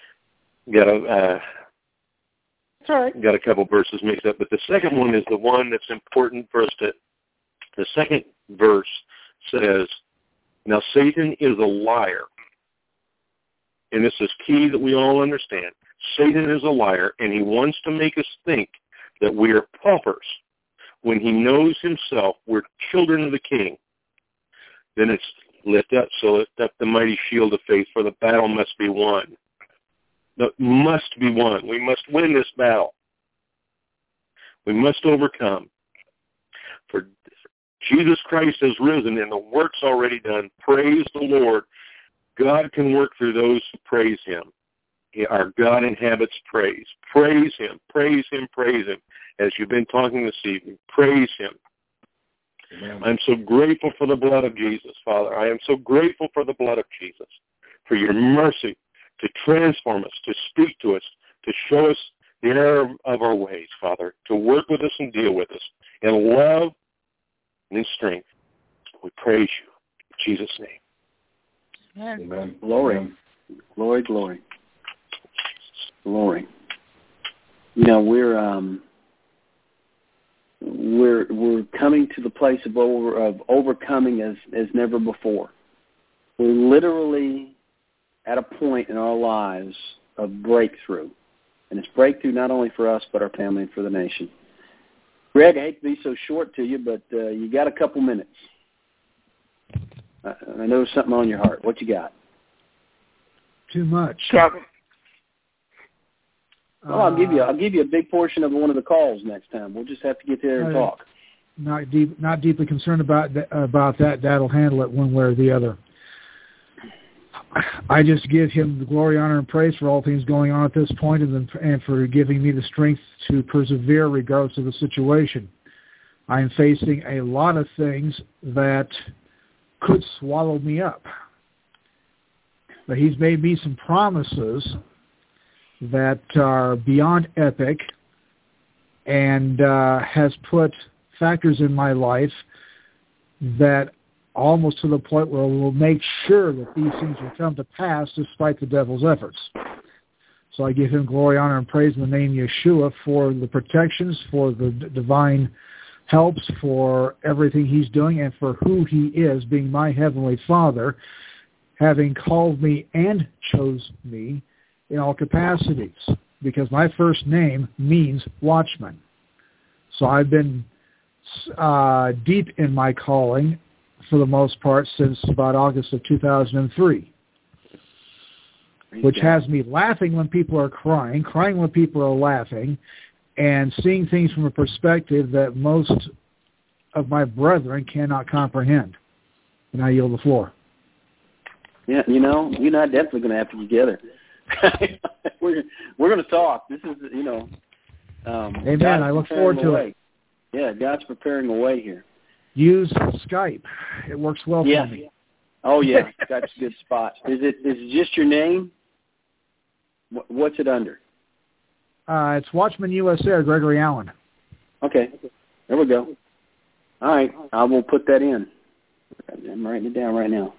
a couple verses mixed up, but the second one is the one that's important for us to. The second verse says, "Now Satan is a liar," and this is key that we all understand. Satan is a liar, and he wants to make us think that we are paupers when he knows himself we're children of the King. Then it's lift up the mighty shield of faith, for the battle must be won. It must be won. We must win this battle. We must overcome. For Jesus Christ has risen, and the work's already done. Praise the Lord. God can work through those who praise him. Our God inhabits praise. Praise him, praise him, praise him. As you've been talking this evening, praise him. Amen. I'm so grateful for the blood of Jesus, Father. I am so grateful for the blood of Jesus, for your mercy to transform us, to speak to us, to show us the error of our ways, Father, to work with us and deal with us in love and in strength. We praise you in Jesus' name.
Amen.
Glory.
Amen.
Glory, glory. Glory. You know, we're coming to the place of overcoming as never before. We're literally at a point in our lives of breakthrough. And it's breakthrough not only for us, but our family and for the nation. Greg, I hate to be so short to you, but you got a couple minutes. I know there's something on your heart. What you got?
Too much.
Well, I'll give you a big portion of one of the calls next time. We'll just have to get there and talk.
Not deeply concerned about that. That'll handle it one way or the other. I just give him the glory, honor, and praise for all things going on at this point, and for giving me the strength to persevere regardless of the situation. I am facing a lot of things that could swallow me up. But he's made me some promises that are beyond epic, and has put factors in my life that almost to the point where we'll make sure that these things will come to pass despite the devil's efforts. So I give him glory, honor, and praise in the name of Yeshua for the protections, for the divine helps, for everything he's doing, and for who he is, being my heavenly Father, having called me and chose me in all capacities, because my first name means watchman. So I've been deep in my calling for the most part since about August of 2003, which has me laughing when people are crying when people are laughing, and seeing things from a perspective that most of my brethren cannot comprehend. And I yield the floor.
Yeah, you and I definitely going to have to get together. We're going to talk. This is,
Amen. I look forward to it.
Yeah, God's preparing a way here.
Use Skype. It works well for me.
Oh, yeah. Skype's a good spot. Is it just your name? What's it under?
It's Watchman USA or Gregory Allen.
Okay. There we go. All right. I will put that in. I'm writing it down right now.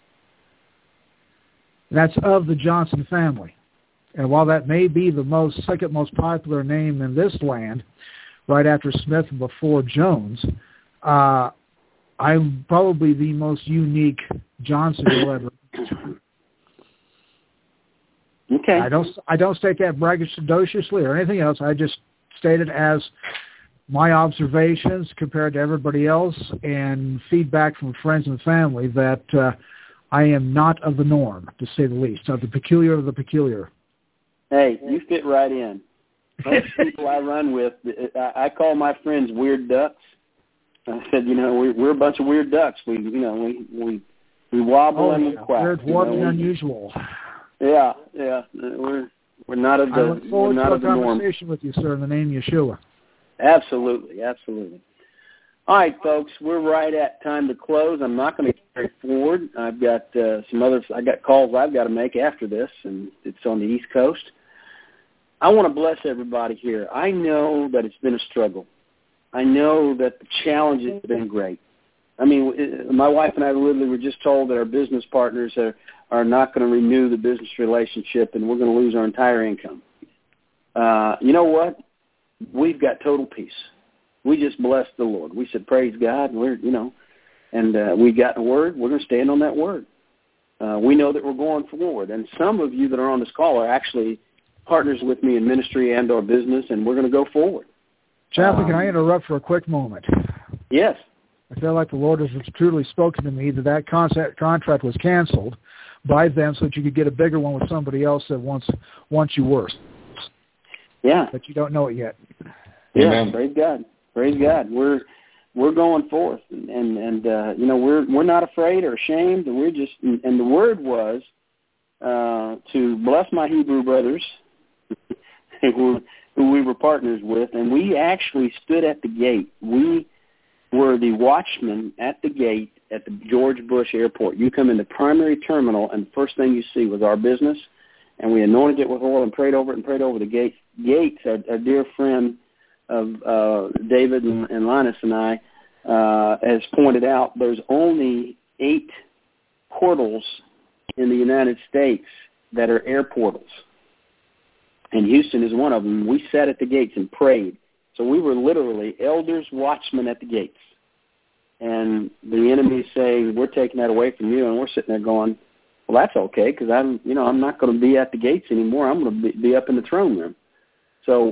That's of the Johnson family. And while that may be the second most popular name in this land, right after Smith and before Jones, I'm probably the most unique Johnson you'll ever meet.
Okay.
I don't state that braggadociously or anything else. I just state it as my observations compared to everybody else and feedback from friends and family that I am not of the norm, to say the least, of the peculiar of the peculiar.
Hey, you fit right in. Most people I run with, I call my friends weird ducks. I said, we're a bunch of weird ducks. We wobble and we quack.
We're dwarfed and unusual.
Yeah. We're not of the.
I look forward to a
norm.
conversation with you, sir, in the name of Yeshua.
Absolutely. All right, folks, we're right at time to close. I'm not going to carry forward. I've got I got calls I've got to make after this, and it's on the East Coast. I want to bless everybody here. I know that it's been a struggle. I know that the challenges have been great. I mean, my wife and I literally were just told that our business partners are not going to renew the business relationship, and we're going to lose our entire income. You know what? We've got total peace. We just blessed the Lord. We said, praise God, and we got the word. We're going to stand on that word. We know that we're going forward. And some of you that are on this call are actually partners with me in ministry and or business, and we're going to go forward.
Chaplain, can I interrupt for a quick moment?
Yes.
I feel like the Lord has truly spoken to me that contract was canceled by them so that you could get a bigger one with somebody else that wants you worse.
Yeah.
But you don't know it yet.
Yeah,
Amen.
Praise God. Praise God. We're going forth, and we're not afraid or ashamed, and we're just. And the word was to bless my Hebrew brothers, who we were partners with, and we actually stood at the gate. We were the watchmen at the gate at the George Bush Airport. You come in the primary terminal, and the first thing you see was our business, and we anointed it with oil and prayed over it and prayed over the gates. Gates, our dear friend of David and Linus and I, has pointed out, there's only 8 portals in the United States that are air portals. And Houston is one of them. We sat at the gates and prayed. So we were literally elders, watchmen at the gates. And the enemy is saying, we're taking that away from you. And we're sitting there going, well, that's okay, because I'm not going to be at the gates anymore. I'm going to be up in the throne room. So,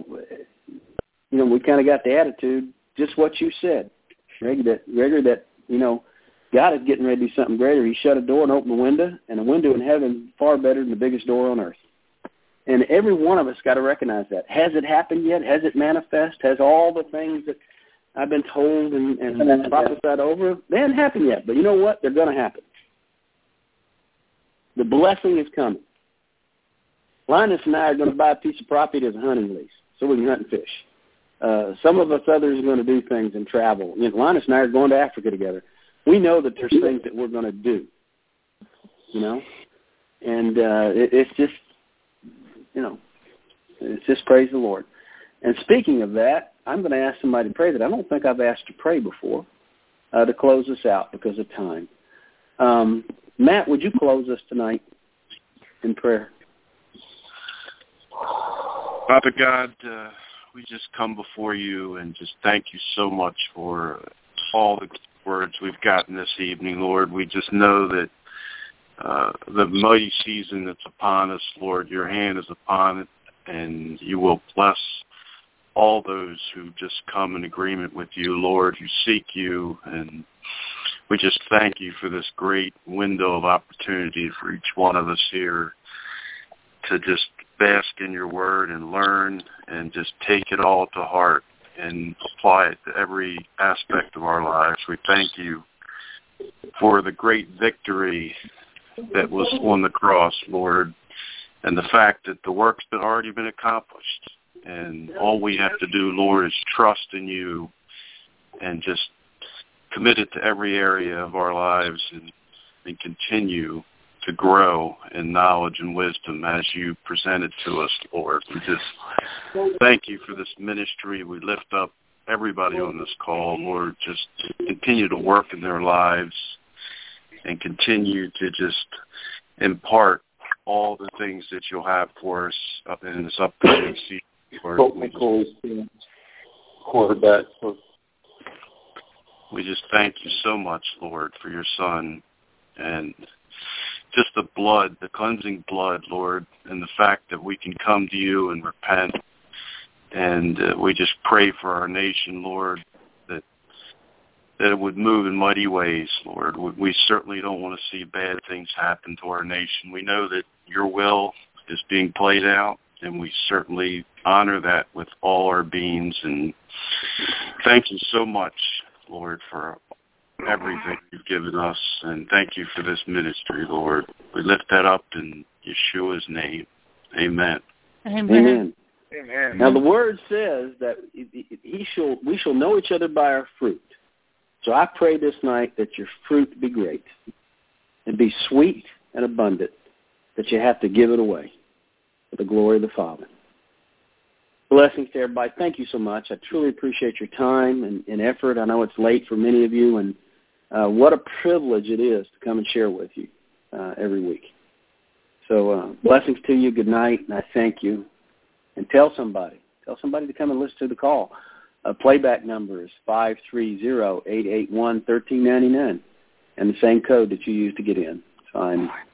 we kind of got the attitude, just what you said, Gregory, that God is getting ready to do something greater. He shut a door and opened a window, and a window in heaven far better than the biggest door on earth. And every one of us got to recognize that. Has it happened yet? Has it manifest? Has all the things that I've been told and prophesied over, they haven't happened yet. But you know what? They're going to happen. The blessing is coming. Linus and I are going to buy a piece of property as a hunting lease so we can hunt and fish. Some of us others are going to do things and travel. Linus and I are going to Africa together. We know that there's things that we're going to do, and it's just, it's just praise the Lord. And speaking of that, I'm going to ask somebody to pray that I don't think I've asked to pray before to close us out because of time. Matt, would you close us tonight in prayer?
Father God, we just come before you and just thank you so much for all the words we've gotten this evening, Lord. We just know that the mighty season that's upon us, Lord, your hand is upon it, and you will bless all those who just come in agreement with you, Lord, who seek you, and we just thank you for this great window of opportunity for each one of us here to just bask in your word and learn and just take it all to heart and apply it to every aspect of our lives. We thank you for the great victory that was on the cross, Lord, and the fact that the work's been already been accomplished. And all we have to do, Lord, is trust in you and just commit it to every area of our lives and continue to grow in knowledge and wisdom as you presented to us, Lord. We just thank you for this ministry. We lift up everybody on this call, Lord. Just continue to work in their lives and continue to just impart all the things that you'll have for us up in this upcoming season. We just thank you so much, Lord, for your Son and just the blood, the cleansing blood, Lord, and the fact that we can come to you and repent. And we just pray for our nation, Lord, that it would move in mighty ways, Lord. We certainly don't want to see bad things happen to our nation. We know that your will is being played out, and we certainly honor that with all our beings. And thank you so much, Lord, for everything you've given us, and thank you for this ministry, Lord. We lift that up in Yeshua's name. Amen.
Amen. Amen. Now the word says that we shall know each other by our fruit. So I pray this night that your fruit be great and be sweet and abundant, that you have to give it away for the glory of the Father. Blessings to everybody. Thank you so much. I truly appreciate your time and effort. I know it's late for many of you, and what a privilege it is to come and share with you every week. So blessings to you. Good night, and I thank you. And tell somebody to come and listen to the call. Playback number is 530-881-1399, and the same code that you used to get in. So I'm